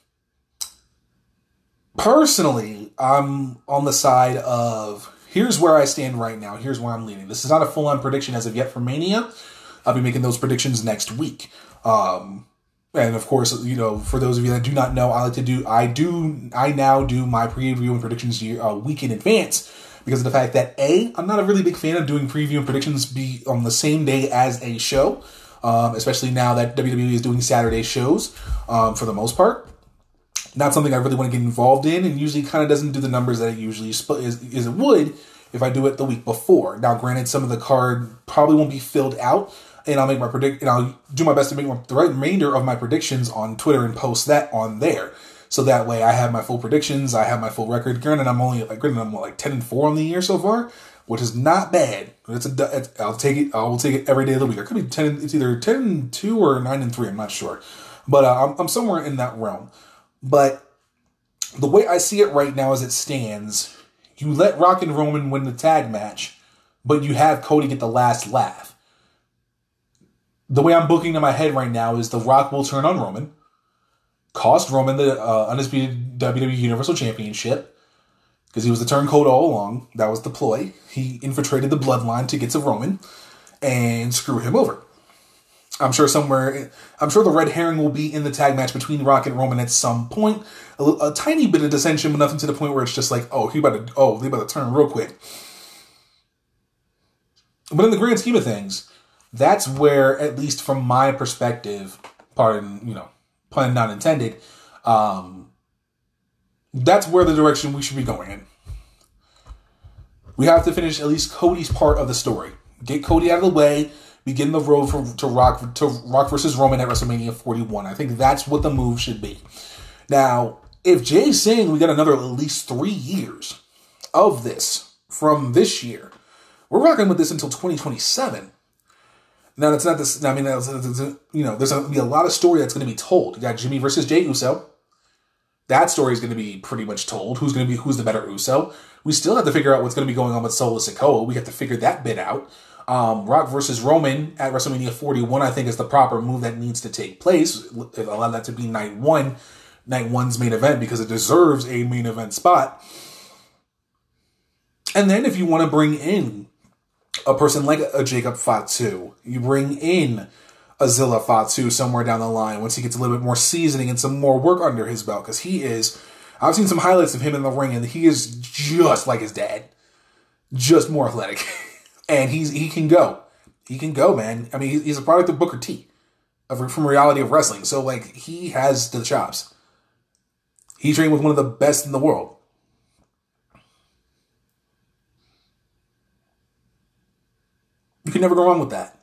[SPEAKER 1] personally, I'm on the side of, here's where I stand right now. Here's where I'm leaning. This is not a full-on prediction as of yet for Mania. I'll be making those predictions next week. And of course, for those of you that do not know, I now do my preview and predictions a week in advance because of the fact that I'm not a really big fan of doing preview and predictions be on the same day as a show, especially now that WWE is doing Saturday shows, for the most part. Not something I really want to get involved in, and usually kind of doesn't do the numbers that it usually is it would if I do it the week before. Now, granted, some of the card probably won't be filled out, and I'll do my best to make the remainder of my predictions on Twitter and post that on there. So that way I have my full predictions, I have my full record. Granted, I'm like 10-4 on the year so far, which is not bad. I'll take it. I will take it every day of the week. I could be 10. It's either 10-2 or 9-3. I'm not sure, but I'm somewhere in that realm. But the way I see it right now, as it stands, you let Rock and Roman win the tag match, but you have Cody get the last laugh. The way I'm booking in my head right now is The Rock will turn on Roman, cost Roman the undisputed WWE Universal Championship, because he was the turncoat all along. That was the ploy. He infiltrated the bloodline to get to Roman and screw him over. I'm sure the red herring will be in the tag match between Rock and Roman at some point. A tiny bit of dissension, but nothing to the point where it's just like, they about to turn real quick. But in the grand scheme of things, that's where, at least from my perspective, pun not intended, that's where the direction we should be going in. We have to finish at least Cody's part of the story. Get Cody out of the way, begin the road to Rock versus Roman at WrestleMania 41. I think that's what the move should be. Now, if Jay's saying we got another at least 3 years of this from this year, we're rocking with this until 2027. Now, that's not this. I mean, there's going to be a lot of story that's going to be told. You got Jimmy versus Jey Uso. That story is going to be pretty much told. Who's the better Uso? We still have to figure out what's going to be going on with Solo Sikoa. We have to figure that bit out. Rock versus Roman at WrestleMania 41, I think, is the proper move that needs to take place. Allow that to be night one's main event, because it deserves a main event spot. And then if you want to bring in a person like a Jacob Fatu, you bring in a Zilla Fatu somewhere down the line once he gets a little bit more seasoning and some more work under his belt, because I've seen some highlights of him in the ring, and he is just like his dad, just more athletic. And he can go. He can go, man. I mean, he's a product of Booker T, from Reality of Wrestling. So, like, he has the chops. He trained with one of the best in the world. You can never go wrong with that.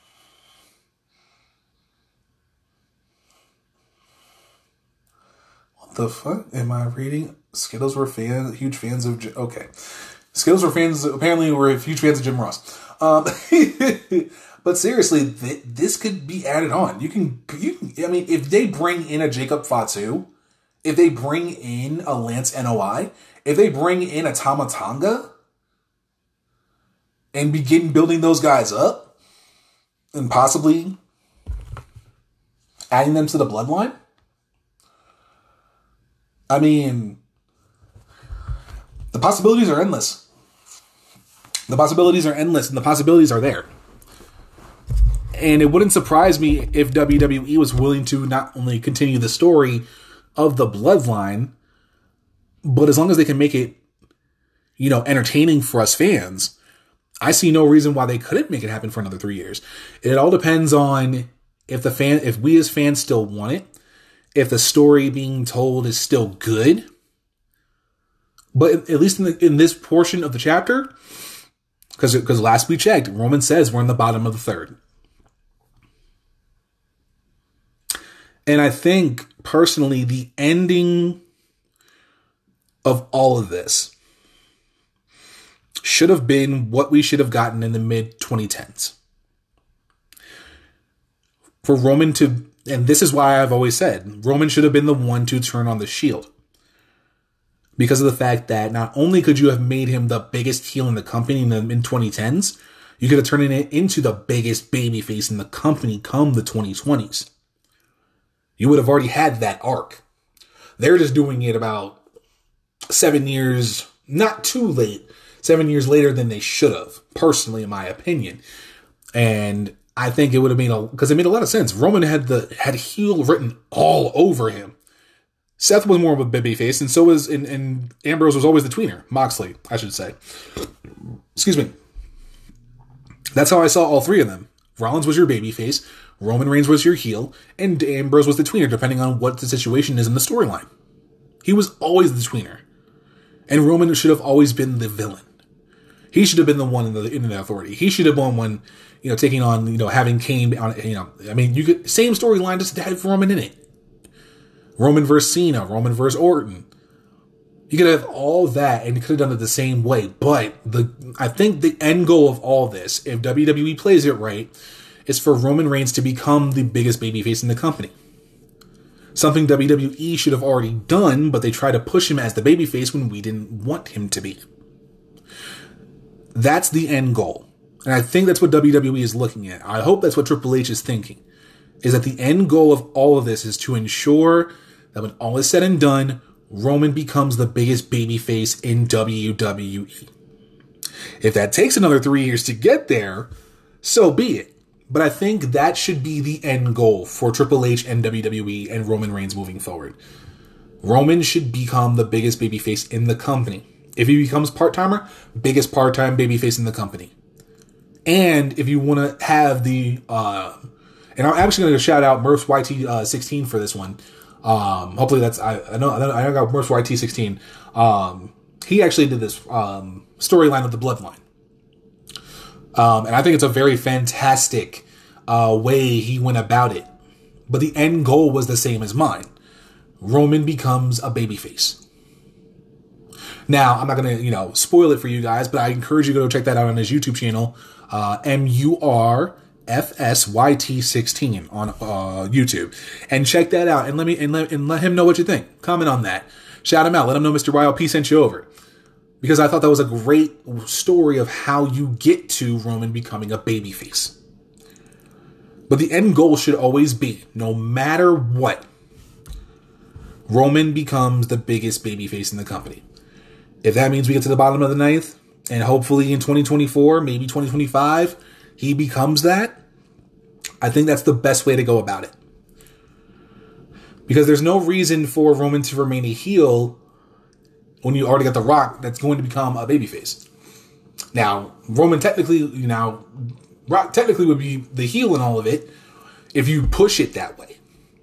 [SPEAKER 1] What the fuck am I reading? Skittles were huge fans of... Okay. Skittles apparently were huge fans of Jim Ross. But seriously, this could be added on. I mean, if they bring in a Jacob Fatu, if they bring in a Lance NOI, if they bring in a Tama Tonga, and begin building those guys up, and possibly adding them to the bloodline, I mean, the possibilities are endless. The possibilities are endless, and the possibilities are there. And it wouldn't surprise me if WWE was willing to not only continue the story of the bloodline, but as long as they can make it, entertaining for us fans, I see no reason why they couldn't make it happen for another 3 years. It all depends on if we as fans still want it, if the story being told is still good. But at least in this portion of the chapter, because last we checked, Roman says we're in the bottom of the third. And I think, personally, the ending of all of this should have been what we should have gotten in the mid-2010s. For Roman to, and this is why I've always said, Roman should have been the one to turn on the Shield. Because of the fact that not only could you have made him the biggest heel in the company in the mid-2010s, you could have turned it into the biggest babyface in the company come the 2020s. You would have already had that arc. They're just doing it about 7 years, not too late, 7 years later than they should have, personally, in my opinion. And I think it would have made because it made a lot of sense. Roman had heel written all over him. Seth was more of a babyface, and so was, and Ambrose was always the tweener. Moxley, I should say. Excuse me. That's how I saw all three of them. Rollins was your babyface, Roman Reigns was your heel, and Ambrose was the tweener, depending on what the situation is in the storyline. He was always the tweener. And Roman should have always been the villain. He should have been the one in the authority. He should have been one, taking on, having Kane on, you could, same storyline, just had Roman in it. Roman versus Cena, Roman versus Orton. You could have all that, and you could have done it the same way. But I think the end goal of all this, if WWE plays it right, is for Roman Reigns to become the biggest babyface in the company. Something WWE should have already done, but they tried to push him as the babyface when we didn't want him to be. That's the end goal. And I think that's what WWE is looking at. I hope that's what Triple H is thinking. Is that the end goal of all of this is to ensure that when all is said and done, Roman becomes the biggest babyface in WWE. If that takes another 3 years to get there, so be it. But I think that should be the end goal for Triple H and WWE and Roman Reigns moving forward. Roman should become the biggest babyface in the company. If he becomes part-timer, biggest part-time babyface in the company. And if you want to have the... and I'm actually going to shout out Murph's YT16 for this one. Hopefully that's... I know I got Murph's YT16. He actually did this storyline of the Bloodline. And I think it's a very fantastic way he went about it. But the end goal was the same as mine. Roman becomes a babyface. Now, I'm not going to, spoil it for you guys, but I encourage you to go check that out on his YouTube channel, MURFSYT16 on YouTube. And check that out and let him know what you think. Comment on that. Shout him out. Let him know Mr. YLP sent you over. Because I thought that was a great story of how you get to Roman becoming a babyface. But the end goal should always be, no matter what, Roman becomes the biggest babyface in the company. If that means we get to the bottom of the ninth, and hopefully in 2024, maybe 2025, he becomes that, I think that's the best way to go about it. Because there's no reason for Roman to remain a heel when you already got The Rock that's going to become a babyface. Now, Roman technically, Rock technically would be the heel in all of it if you push it that way.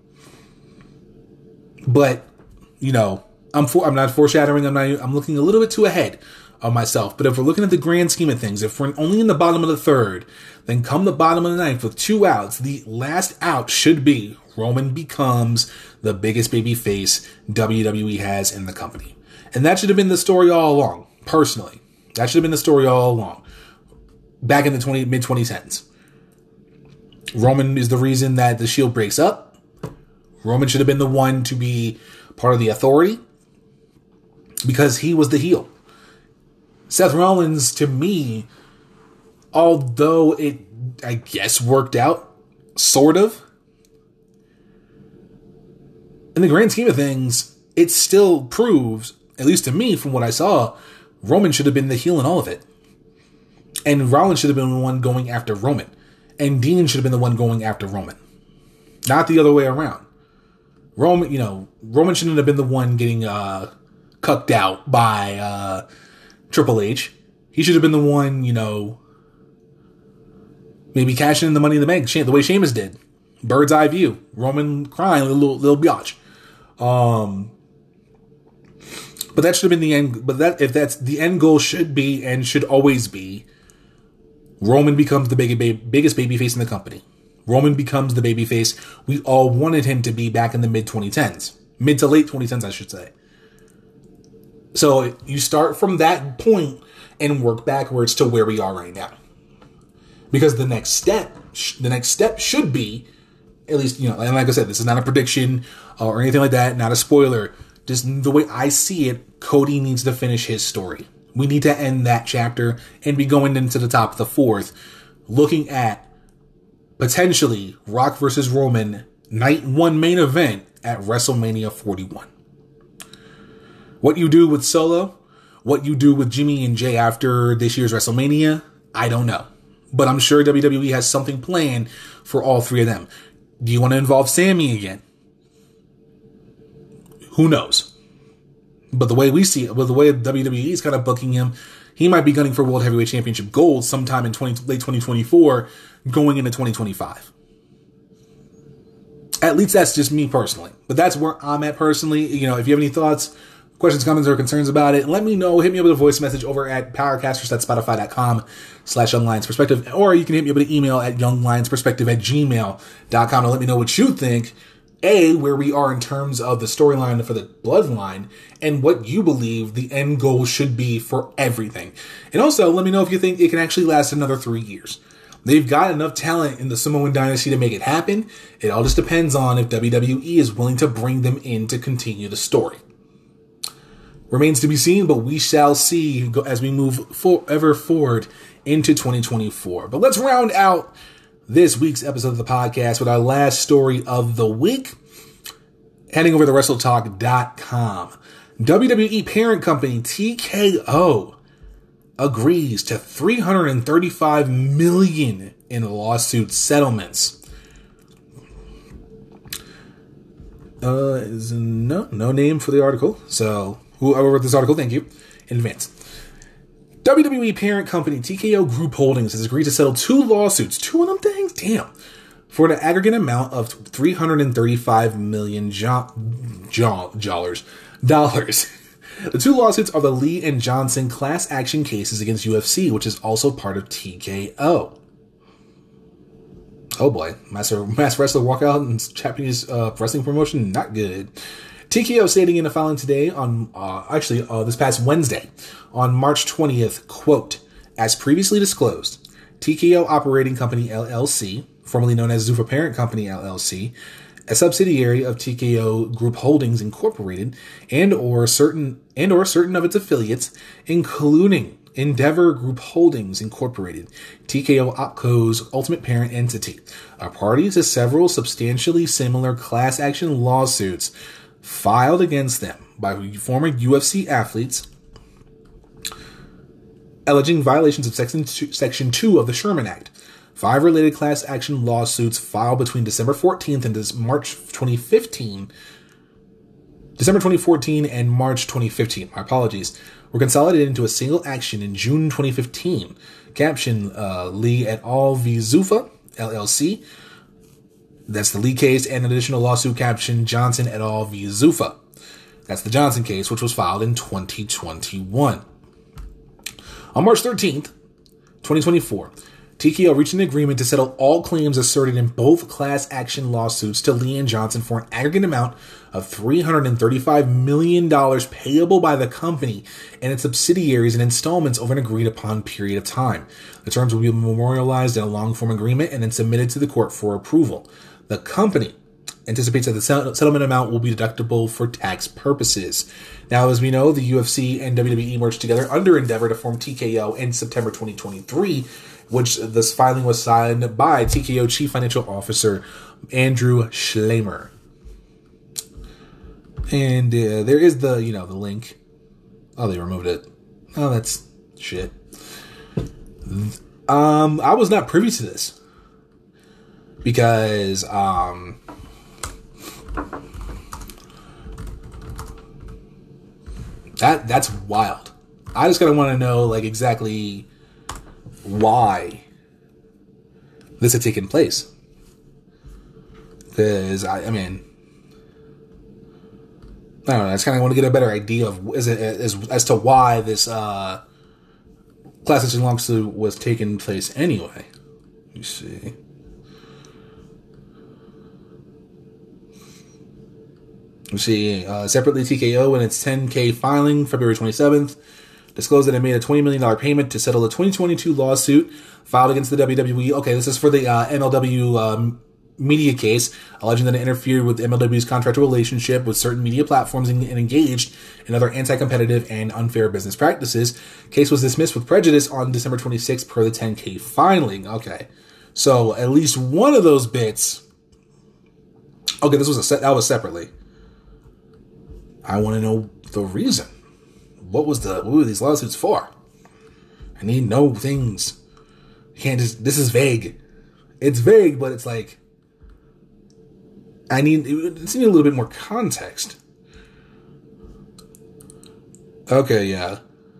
[SPEAKER 1] But, I'm not foreshadowing. I'm looking a little bit too ahead of myself. But if we're looking at the grand scheme of things, if we're only in the bottom of the third, then come the bottom of the ninth with 2 outs, the last out should be Roman becomes the biggest babyface WWE has in the company. And that should have been the story all along, personally. That should have been the story all along. Back in the mid-2010s. Roman is the reason that the Shield breaks up. Roman should have been the one to be part of the authority because he was the heel. Seth Rollins, to me, although it, I guess, worked out, sort of, in the grand scheme of things, it still proves, at least to me, from what I saw, Roman should have been the heel in all of it. And Rollins should have been the one going after Roman. And Dean should have been the one going after Roman. Not the other way around. Roman shouldn't have been the one getting cucked out by Triple H. He should have been the one, Maybe cashing in the Money in the Bank the way Sheamus did. Bird's eye view. Roman crying, little biatch. But that should have been the end. But if that's the end goal, should be and should always be, Roman becomes the biggest babyface in the company. Roman becomes the babyface we all wanted him to be back in the mid to late 2010s, I should say. So you start from that point and work backwards to where we are right now. Because the next step should be, at least, and like I said, this is not a prediction or anything like that, not a spoiler. Just the way I see it, Cody needs to finish his story. We need to end that chapter and be going into the top of the fourth, looking at potentially Rock versus Roman Night 1 main event at WrestleMania 41. What you do with Solo, what you do with Jimmy and Jay after this year's WrestleMania, I don't know. But I'm sure WWE has something planned for all three of them. Do you want to involve Sammy again? Who knows? But the way we see it, the way WWE is kind of booking him, he might be gunning for World Heavyweight Championship gold sometime in late 2024, going into 2025. At least that's just me personally. But that's where I'm at personally. If you have any thoughts, questions, comments, or concerns about it, let me know. Hit me up with a voice message over at powercasters.spotify.com/YoungLionsPerspective, or you can hit me up with an email at younglionsperspective@gmail.com to let me know what you think. Where we are in terms of the storyline for the Bloodline, and what you believe the end goal should be for everything. And also, let me know if you think it can actually last another 3 years. They've got enough talent in the Samoan Dynasty to make it happen. It all just depends on if WWE is willing to bring them in to continue the story. Remains to be seen, but we shall see as we move ever forward into 2024. But let's round out this week's episode of the podcast with our last story of the week. Heading over to WrestleTalk.com. WWE parent company TKO agrees to $335 million in lawsuit settlements. Is no name for the article. So whoever wrote this article, thank you in advance. WWE parent company TKO Group Holdings has agreed to settle 2 lawsuits, 2 of them things, damn, for an aggregate amount of $335 million dollars. The 2 lawsuits are the Lee and Johnson class action cases against UFC, which is also part of TKO. Oh boy, mass wrestler walkout in Japanese wrestling promotion, not good. TKO stating in a filing today this past Wednesday, on March 20th, quote, as previously disclosed, TKO Operating Company LLC, formerly known as Zuffa Parent Company LLC, a subsidiary of TKO Group Holdings Incorporated, and or certain of its affiliates, including Endeavor Group Holdings Incorporated, TKO OpCo's ultimate parent entity, are parties to several substantially similar class action lawsuits filed against them by former UFC athletes, alleging violations of Section 2 of the Sherman Act. 5 related class action lawsuits filed between December 14th and March 2015. December 2014 and March 2015, my apologies, were consolidated into a single action in June 2015. Caption, Lee et al. V. Zuffa, LLC. That's the Lee case, and an additional lawsuit captioned Johnson et al. V. Zuffa. That's the Johnson case, which was filed in 2021. On March 13th, 2024, TKO reached an agreement to settle all claims asserted in both class action lawsuits to Lee and Johnson for an aggregate amount of $335 million payable by the company and its subsidiaries in installments over an agreed upon period of time. The terms will be memorialized in a long-form agreement and then submitted to the court for approval. The company anticipates that the settlement amount will be deductible for tax purposes. Now, as we know, the UFC and WWE merged together under Endeavor to form TKO in September 2023, which this filing was signed by TKO Chief Financial Officer Andrew Schleimer. And there is the link. Oh, they removed it. Oh, that's shit. I was not privy to this because that's wild. I just gotta want to know exactly why. this had taken place. Because, I mean, I don't know, I just kind of want to get a better idea of as to why this class action lawsuit was taking place anyway. Let me see. Separately, TKO in its 10K filing February 27th disclosed that it made a $20 million payment to settle a 2022 lawsuit filed against the WWE. Okay, this is for the MLW media case, alleging that it interfered with MLW's contractual relationship with certain media platforms and engaged in other anti-competitive and unfair business practices. Case was dismissed with prejudice on December 26th per the 10K filing. Okay, so at least one of those bits. Okay, that was separately. I want to know the reason. What were these lawsuits for? I need to know things. You can't just, this is vague. It's vague, but it's like, I need a little bit more context. Okay, yeah.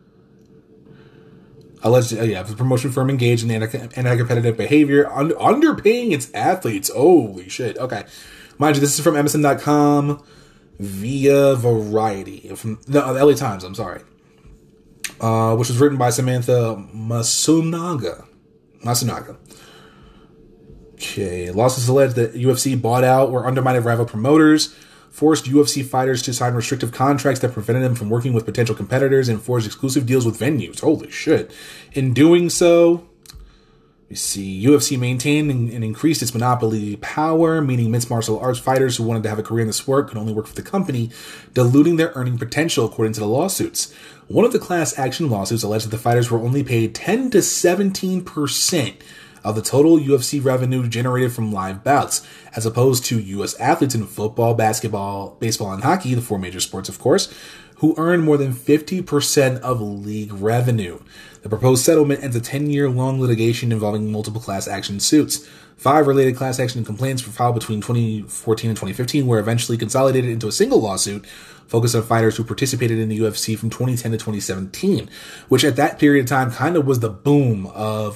[SPEAKER 1] The promotion firm engaged in anti-competitive behavior, underpaying its athletes. Holy shit. Okay. Mind you, this is from MSN.com via Variety. From the LA Times, I'm sorry. Which was written by Samantha Masunaga. Okay. Lawsuits alleged that UFC bought out or undermined rival promoters, forced UFC fighters to sign restrictive contracts that prevented them from working with potential competitors, and forged exclusive deals with venues. Holy shit. In doing so, you see, UFC maintained and increased its monopoly power, meaning mixed martial arts fighters who wanted to have a career in the sport could only work for the company, diluting their earning potential, according to the lawsuits. One of the class action lawsuits alleged that the fighters were only paid 10 to 17% of the total UFC revenue generated from live bouts, as opposed to U.S. athletes in football, basketball, baseball, and hockey, the four major sports, of course, who earn more than 50% of league revenue. The proposed settlement ends a 10-year-long litigation involving multiple class action suits. 5 related class action complaints were filed between 2014 and 2015, were eventually consolidated into a single lawsuit focused on fighters who participated in the UFC from 2010 to 2017, which at that period of time kind of was the boom of,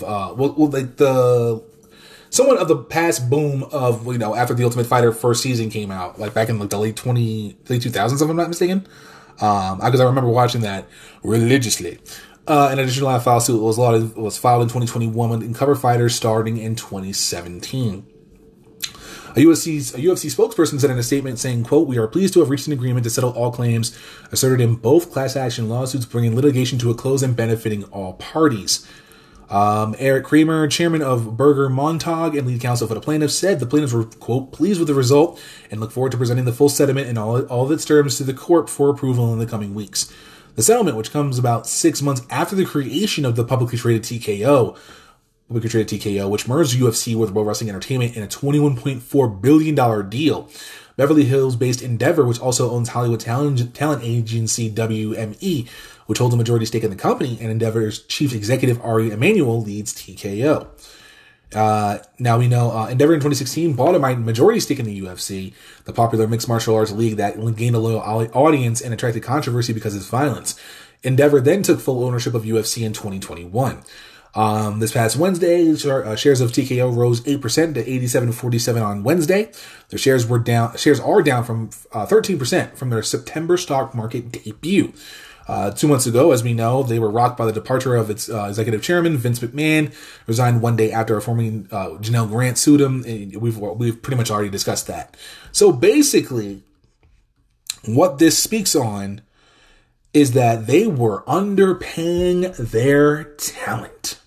[SPEAKER 1] somewhat of the past boom of, after the Ultimate Fighter first season came out, like back in the late 2000s, if I'm not mistaken. Because I remember watching that religiously. An additional lawsuit was filed in 2021 and covered fighters starting in 2017. A UFC spokesperson said in a statement saying, quote, "We are pleased to have reached an agreement to settle all claims asserted in both class action lawsuits, bringing litigation to a close and benefiting all parties." Eric Kramer, chairman of Berger Montague and lead counsel for the plaintiffs, said the plaintiffs were, quote, "pleased with the result and look forward to presenting the full settlement and all of its terms to the court for approval in the coming weeks." The settlement, which comes about 6 months after the creation of the publicly traded TKO, which merged UFC with World Wrestling Entertainment in a $21.4 billion deal. Beverly Hills-based Endeavor, which also owns Hollywood talent agency WME, which holds a majority stake in the company, and Endeavor's chief executive Ari Emanuel leads TKO. Now we know Endeavor in 2016 bought a majority stake in the UFC, the popular mixed martial arts league that gained a loyal audience and attracted controversy because of its violence. Endeavor then took full ownership of UFC in 2021. This past Wednesday, shares of TKO rose 8% to 87.47 on Wednesday. Their shares are down from 13% from their September stock market debut. 2 months ago, as we know, they were rocked by the departure of its executive chairman, Vince McMahon, resigned one day after informing Janelle Grant sued him. We've pretty much already discussed that. So basically, what this speaks on is that they were underpaying their talent.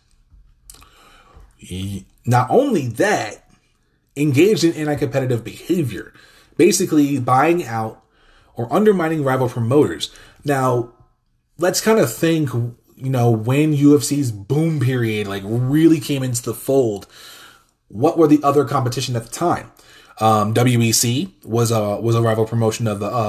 [SPEAKER 1] Not only that, engaged in anti-competitive behavior, basically buying out or undermining rival promoters. Now, let's kind of think, when UFC's boom period really came into the fold, what were the other competition at the time? WEC was a rival promotion of the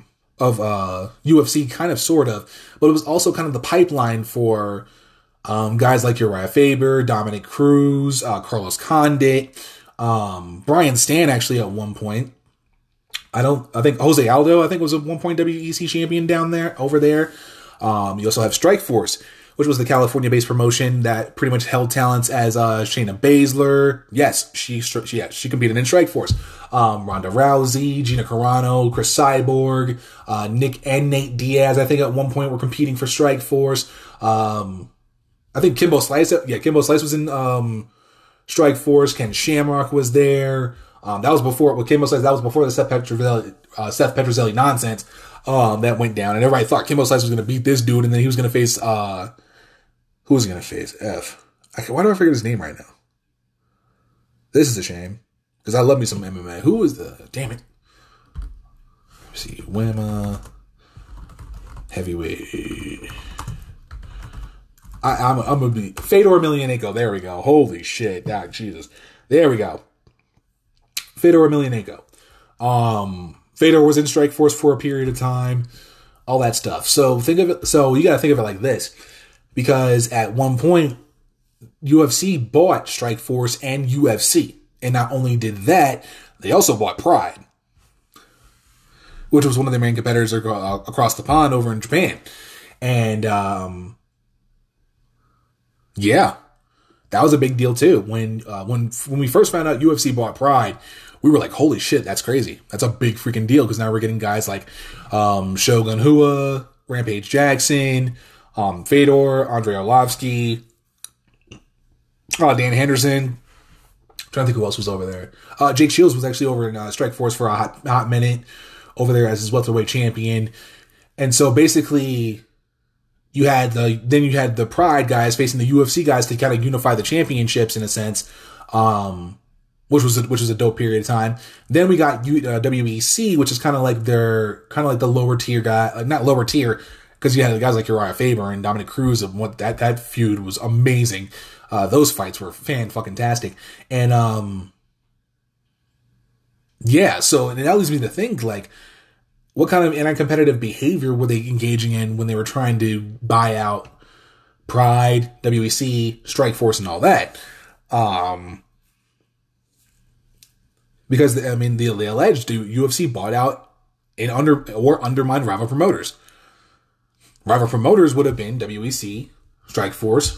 [SPEAKER 1] UFC, kind of, sort of, but it was also kind of the pipeline for guys like Uriah Faber, Dominic Cruz, Carlos Condit, Brian Stan actually at one point. I think Jose Aldo, was at one point WEC champion over there. You also have Strikeforce, which was the California-based promotion that pretty much held talents as Shayna Baszler. Yes, she competed in Strikeforce. Ronda Rousey, Gina Carano, Chris Cyborg, Nick and Nate Diaz, I think at one point were competing for Strikeforce. I think Kimbo Slice was in Strikeforce. Ken Shamrock was there. That was before with Kimbo Slice. That was before the Seth Petrozelli nonsense that went down, and everybody thought Kimbo Slice was going to beat this dude, and then he was going to face who was he going to face? Why do I forget his name right now? This is a shame because I love me some MMA. Who was the damn it? Let's see, Wema heavyweight. I'm gonna be Fedor Emelianenko. There we go. Holy shit, Jesus. There we go. Fedor Emelianenko. Fedor was in Strikeforce for a period of time. All that stuff. So think of it. So you got to think of it like this, because at one point UFC bought Strikeforce and UFC, and not only did that, they also bought Pride, which was one of their main competitors across the pond over in Japan, and yeah, that was a big deal too. When we first found out UFC bought Pride, we were like, holy shit, that's crazy. That's a big freaking deal, because now we're getting guys like Shogun Rua, Rampage Jackson, Fedor, Andrei Arlovsky, Dan Henderson. I'm trying to think who else was over there. Jake Shields was actually over in Strikeforce for a hot minute over there as his welterweight champion. And so basically you had the Pride guys facing the UFC guys to kind of unify the championships in a sense. Which was a dope period of time. Then we got WEC, which is kind of like the lower tier guy, not lower tier, because you had guys like Uriah Faber and Dominic Cruz, and what that feud was amazing. Those fights were fan-fucking-tastic. And, yeah, so that leads me to think, like, what kind of anti-competitive behavior were they engaging in when they were trying to buy out Pride, WEC, Strikeforce, and all that? Because, I mean, they alleged UFC bought out and undermined rival promoters. Rival promoters would have been WEC, Strikeforce.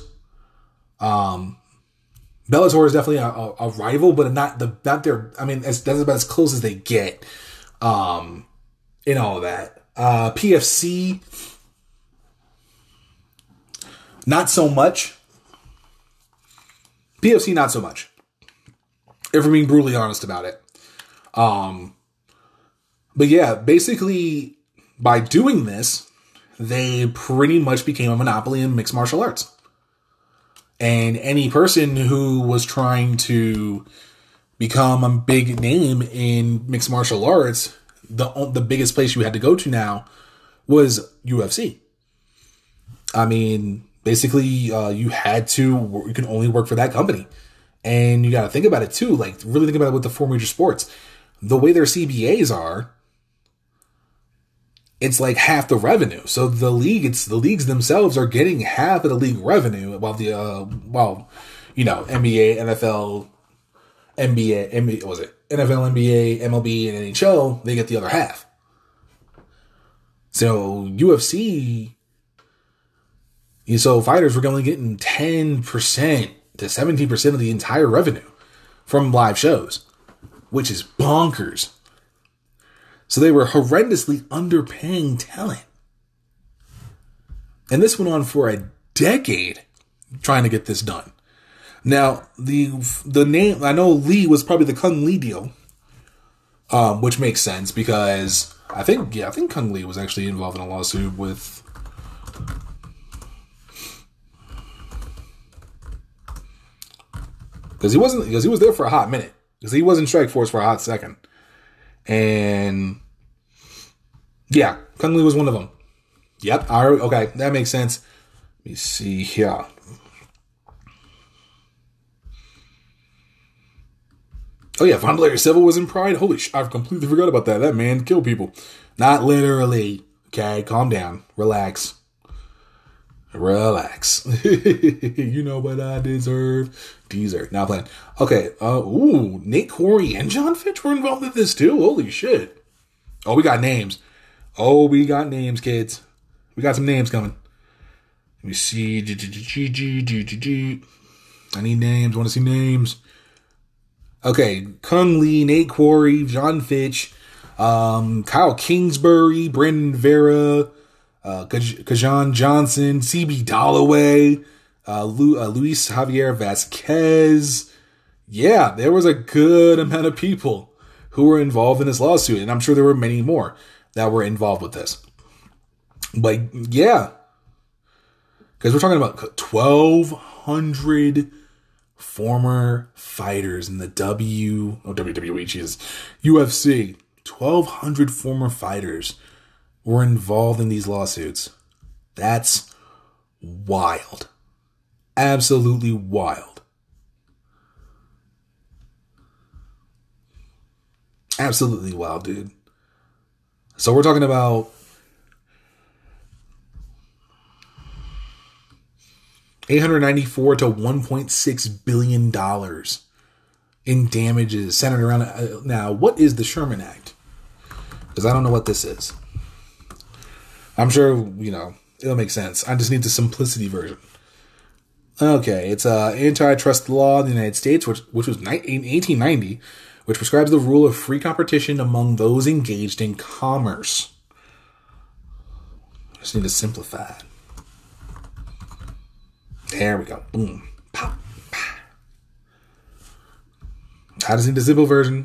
[SPEAKER 1] Bellator is definitely a rival, but not their. I mean, that's about as close as they get. In all of that, PFC, not so much. PFC, not so much. If we're being brutally honest about it. But yeah, basically, by doing this, they pretty much became a monopoly in mixed martial arts. And any person who was trying to become a big name in mixed martial arts, the biggest place you had to go to now was UFC. I mean, basically, you can only work for that company. And you got to think about it too, like really think about it with the four major sports. The way their CBAs are, it's like half the revenue. So the leagues themselves are getting half of the league revenue, while NBA, NFL, NBA, what was it? NFL, NBA, MLB, and NHL, they get the other half. So UFC, so fighters were only getting 10% to 17% of the entire revenue from live shows, which is bonkers. So they were horrendously underpaying talent. And this went on for a decade trying to get this done. Now, the name, I know Lee was probably the Kung Lee deal, which makes sense because I think Kung Lee was actually involved in a lawsuit with, because he was there for a hot minute, because he was in Strikeforce for a hot second. And yeah, Kung Lee was one of them. Yep. Okay, that makes sense. Let me see here. Oh yeah, Vanderlei Silva was in Pride. Holy shit, I completely forgot about that. That man killed people. Not literally. Okay, calm down. Relax. You know what I deserve. Now playing. Okay, Nate Corey and John Fitch were involved in this too. Holy shit. Oh, we got names. Oh, we got names, kids. We got some names coming. Let me see. I need names. I want to see names. Okay, Kung Lee, Nate Quarry, John Fitch, Kyle Kingsbury, Brandon Vera, Kajan Johnson, CB Dollaway, Luis Javier Vasquez. Yeah, there was a good amount of people who were involved in this lawsuit, and I'm sure there were many more that were involved with this. But yeah, because we're talking about 1,200 former fighters in the WWE, Jesus, UFC. 1,200 former fighters were involved in these lawsuits. That's wild. Absolutely wild. Absolutely wild, dude. So we're talking about $894 to $1.6 billion in damages centered around. Now, what is the Sherman Act? Because I don't know what this is. I'm sure, it'll make sense. I just need the simplicity version. Okay, it's an antitrust law in the United States, which was in 1890, which prescribes the rule of free competition among those engaged in commerce. I just need to simplify it. There we go. Boom. Pop. Pop. I just need the simple version.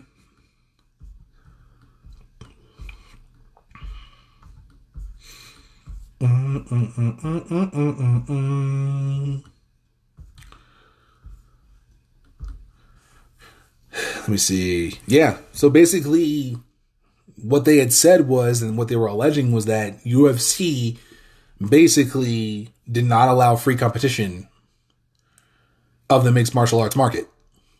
[SPEAKER 1] Let me see. Yeah. So basically, what they had said was, and what they were alleging was that UFC basically did not allow free competition of the mixed martial arts market.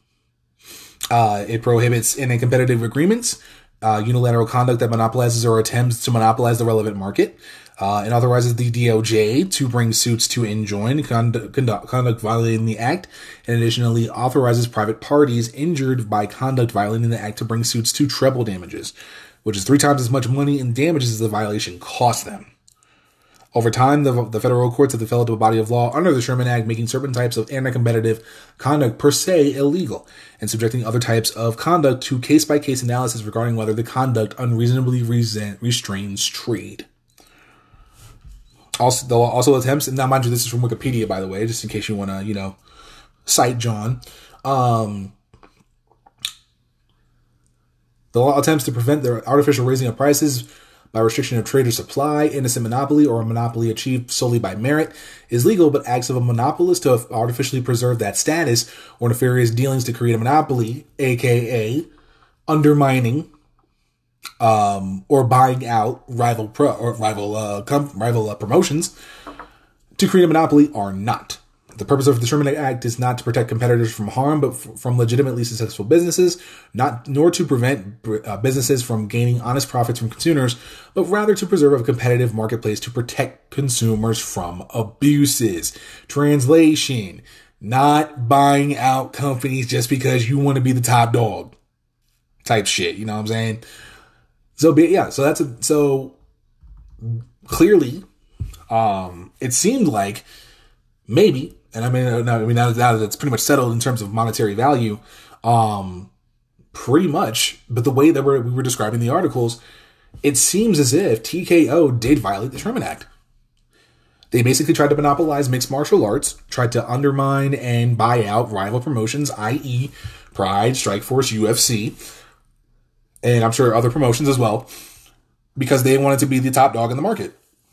[SPEAKER 1] It prohibits anti-competitive agreements, unilateral conduct that monopolizes or attempts to monopolize the relevant market. It authorizes the DOJ to bring suits to enjoin conduct violating the act, and additionally authorizes private parties injured by conduct violating the act to bring suits to treble damages, which is 3 times as much money in damages as the violation cost them. Over time, the federal courts have developed a body of law under the Sherman Act, making certain types of anti-competitive conduct per se illegal, and subjecting other types of conduct to case-by-case analysis regarding whether the conduct unreasonably restrains trade. Also attempts, and now mind you, this is from Wikipedia, by the way, just in case you want to, cite John. The law attempts to prevent the artificial raising of prices by restriction of trade or supply. Innocent monopoly or a monopoly achieved solely by merit is legal, but acts of a monopolist to artificially preserve that status or nefarious dealings to create a monopoly, aka undermining or buying out rival promotions to create a monopoly, are not. The purpose of the Sherman Act is not to protect competitors from harm, but from legitimately successful businesses, nor to prevent businesses from gaining honest profits from consumers, but rather to preserve a competitive marketplace to protect consumers from abuses. Translation: not buying out companies just because you want to be the top dog type shit. You know what I'm saying? So clearly, it seemed like maybe. And now that it's pretty much settled in terms of monetary value, pretty much. But the way that we were describing the articles, it seems as if TKO did violate the Sherman Act. They basically tried to monopolize mixed martial arts, tried to undermine and buy out rival promotions, i.e. Pride, Strikeforce, UFC, and I'm sure other promotions as well, because they wanted to be the top dog in the market.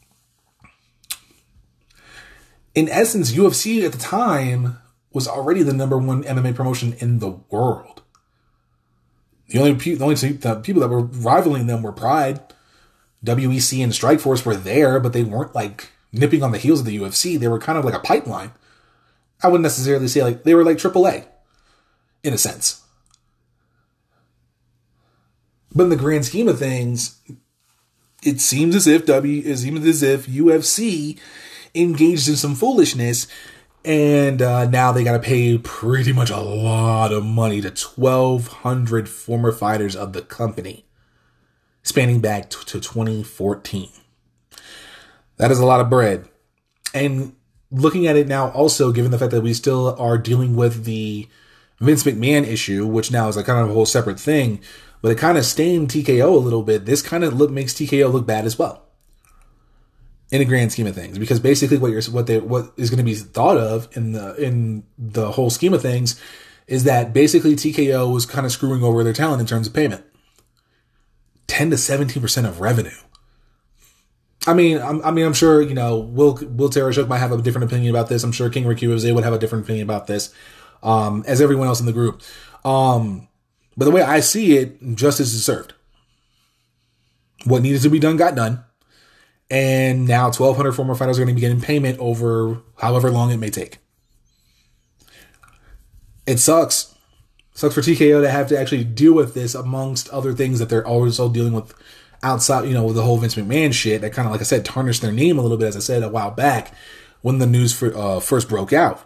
[SPEAKER 1] In essence, UFC at the time was already the number one MMA promotion in the world. The only people that were rivaling them were Pride. WEC and Strikeforce were there, but they weren't like nipping on the heels of the UFC. They were kind of like a pipeline. I wouldn't necessarily say like they were like AAA in a sense. But in the grand scheme of things, it seems as if UFC engaged in some foolishness, and now they got to pay pretty much a lot of money to 1,200 former fighters of the company, spanning back to 2014. That is a lot of bread. And looking at it now also, given the fact that we still are dealing with the Vince McMahon issue, which now is like kind of a whole separate thing, but it kind of stained TKO a little bit. This kind of makes TKO look bad as well, in a grand scheme of things, because basically what is going to be thought of in the whole scheme of things is that basically TKO was kind of screwing over their talent in terms of payment. 10 to 17% of revenue. I mean, I'm sure, you know, Will Tarashuk might have a different opinion about this. I'm sure King Ricky Rose would have a different opinion about this, as everyone else in the group. But the way I see it, justice is served. What needed to be done got done. And now 1,200 former fighters are going to be getting payment over however long it may take. It sucks. Sucks for TKO to have to actually deal with this amongst other things that they're also dealing with outside, you know, with the whole Vince McMahon shit that kind of, like I said, tarnished their name a little bit, as I said a while back when the news first broke out.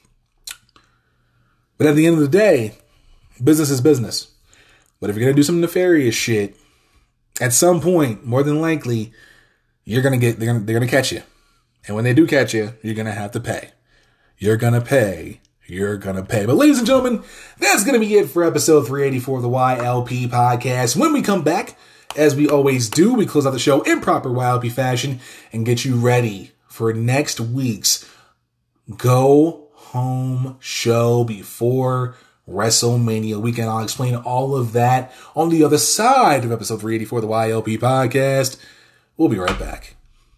[SPEAKER 1] But at the end of the day, business is business. But if you're going to do some nefarious shit, at some point, more than likely, they're going to catch you. And when they do catch you, you're going to have to pay. You're going to pay. But ladies and gentlemen, that's going to be it for episode 384 of the YLP podcast. When we come back, as we always do, we close out the show in proper YLP fashion and get you ready for next week's go home show before WrestleMania weekend. I'll explain all of that on the other side of episode 384 of the YLP podcast. We'll be right back.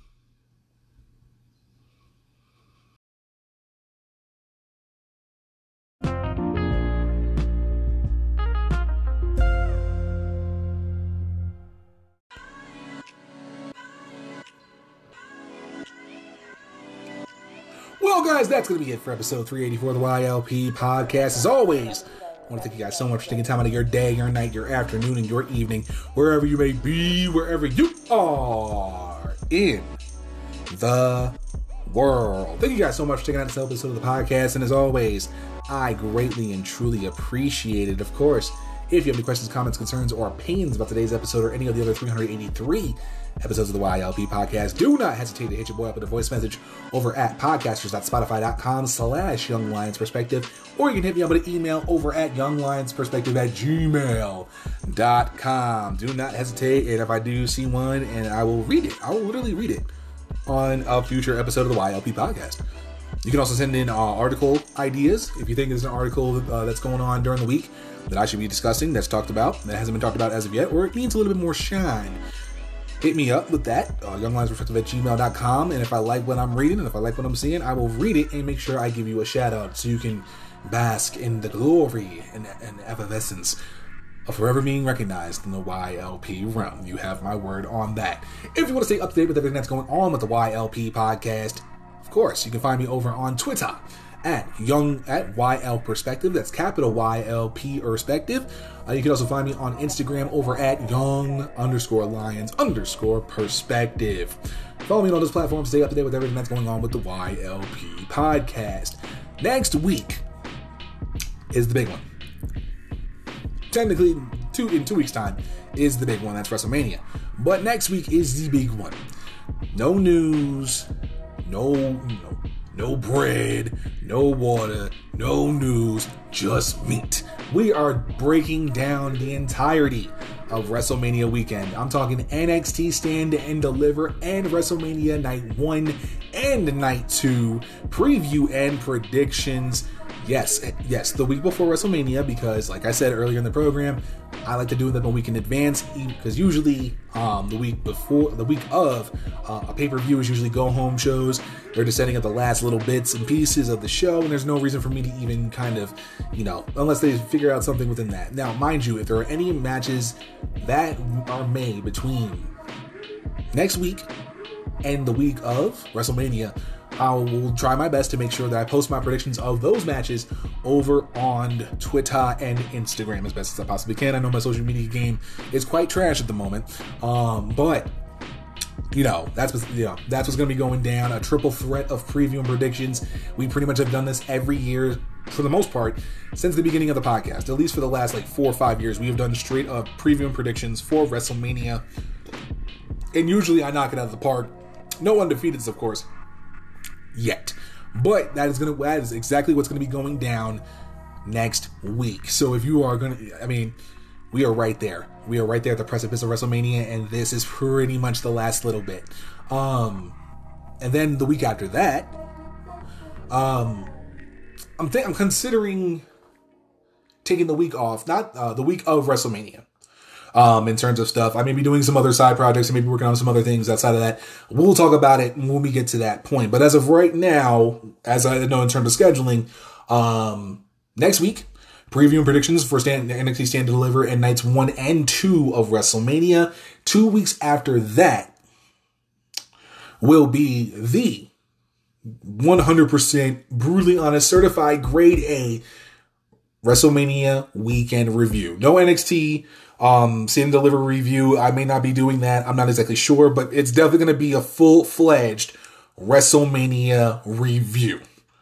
[SPEAKER 1] Well, guys, that's going to be it for episode 384 of the YLP podcast. As always, I want to thank you guys so much for taking time out of your day, your night, your afternoon, and your evening, wherever you may be, wherever you are in the world. Thank you guys so much for checking out this episode of the podcast. And as always, I greatly and truly appreciate it. Of course, if you have any questions, comments, concerns, or opinions about today's episode or any of the other 383 episodes of the YLP podcast, do not hesitate to hit your boy up with a voice message over at podcasters.spotify.com/YoungLionsPerspective, or you can hit me up with an email over at younglionsperspective@gmail.com. Do not hesitate, and if I do see one, and I will read it. I will literally read it on a future episode of the YLP podcast. You can also send in article ideas if you think there's an article that's going on during the week that I should be discussing, that's talked about, that hasn't been talked about as of yet, or it needs a little bit more shine. Hit me up with that, younglionsperspective@gmail.com, and if I like what I'm reading and if I like what I'm seeing, I will read it and make sure I give you a shout out so you can bask in the glory and effervescence of forever being recognized in the YLP realm. You have my word on that. If you want to stay up to date with everything that's going on with the YLP podcast, of course, you can find me over on Twitter at YL Perspective. That's capital YLP Perspective. You can also find me on Instagram over at young_lions_perspective. Follow me on those platforms. Stay up to date with everything that's going on with the YLP podcast. Next week is the big one. Technically, in 2 weeks' time is the big one. That's WrestleMania. But next week is the big one. No news. No bread, no water, no news, just meat. We are breaking down the entirety of WrestleMania weekend. I'm talking NXT Stand and Deliver and WrestleMania Night 1 and Night 2, preview and predictions. Yes, the week before WrestleMania, because like I said earlier in the program, I like to do them a week in advance, because usually the week of a pay-per-view is usually go-home shows. They're just setting up the last little bits and pieces of the show, and there's no reason for me to even kind of, unless they figure out something within that. Now, mind you, if there are any matches that are made between next week and the week of WrestleMania, I will try my best to make sure that I post my predictions of those matches over on Twitter and Instagram as best as I possibly can. I know my social media game is quite trash at the moment, but that's what's going to be going down. A triple threat of preview and predictions. We pretty much have done this every year for the most part since the beginning of the podcast. At least for the last 4 or 5 years, we have done straight up preview and predictions for WrestleMania, and usually I knock it out of the park. No undefeateds, of course, yet. But that is exactly what's going to be going down next week. So if you are going to, we are right there. We are right there at the precipice of WrestleMania, and this is pretty much the last little bit. And then the week after that, I'm considering taking the week off, not the week of WrestleMania. In terms of stuff, I may be doing some other side projects and maybe working on some other things outside of that. We'll talk about it when we get to that point. But as of right now, as I know in terms of scheduling, next week, preview and predictions for NXT Stand to Deliver and nights 1 and 2 of WrestleMania. 2 weeks after that will be the 100% brutally honest, certified grade A WrestleMania weekend review. No NXT Stand and Deliver review. I may not be doing that. I'm not exactly sure, but it's definitely going to be a full-fledged WrestleMania review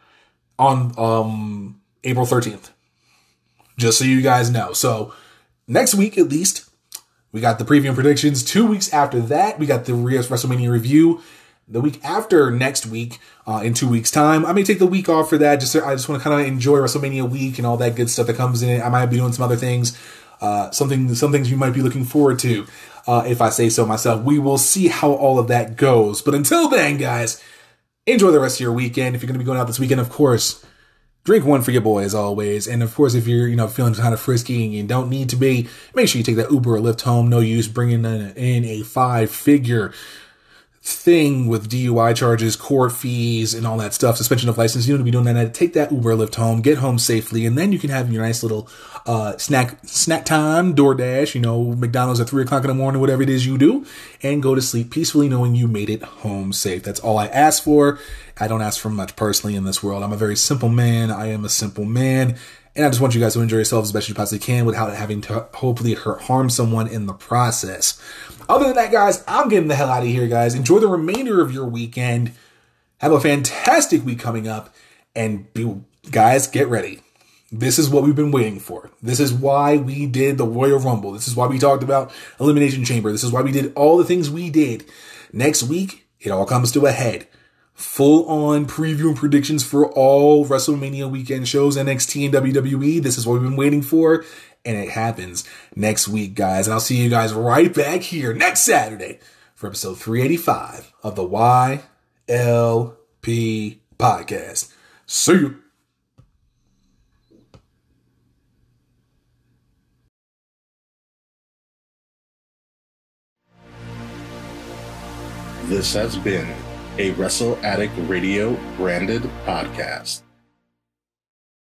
[SPEAKER 1] on April 13th. Just so you guys know. So next week, at least, we got the preview and predictions. 2 weeks after that, we got the WrestleMania review. The week after next week, in 2 weeks' time, I may take the week off for that. I just want to kind of enjoy WrestleMania week and all that good stuff that comes in it. I might be doing some other things. Some things you might be looking forward to, if I say so myself. We will see how all of that goes. But until then, guys, enjoy the rest of your weekend. If you're going to be going out this weekend, of course, drink one for your boy as always. And of course, if you're, feeling kind of frisky and you don't need to be, make sure you take that Uber or Lyft home. No use bringing in a 5-figure thing with DUI charges, court fees, and all that stuff, suspension of license. You don't be doing that. Take that Uber or Lyft home, get home safely, and then you can have your nice little snack time, DoorDash, McDonald's at 3 o'clock in the morning, whatever it is you do, and go to sleep peacefully knowing you made it home safe. That's all I ask for. I don't ask for much personally in this world. I'm a very simple man. I am a simple man. And I just want you guys to enjoy yourselves as best you possibly can without having to hopefully harm someone in the process. Other than that, guys, I'm getting the hell out of here, guys. Enjoy the remainder of your weekend. Have a fantastic week coming up. And guys, get ready. This is what we've been waiting for. This is why we did the Royal Rumble. This is why we talked about Elimination Chamber. This is why we did all the things we did. Next week, it all comes to a head. Full-on preview and predictions for all WrestleMania weekend shows, NXT and WWE. This is what we've been waiting for, and it happens next week, guys. And I'll see you guys right back here next Saturday for episode 385 of the YLP Podcast. See you.
[SPEAKER 2] This has been a Wrestle Addict Radio branded podcast.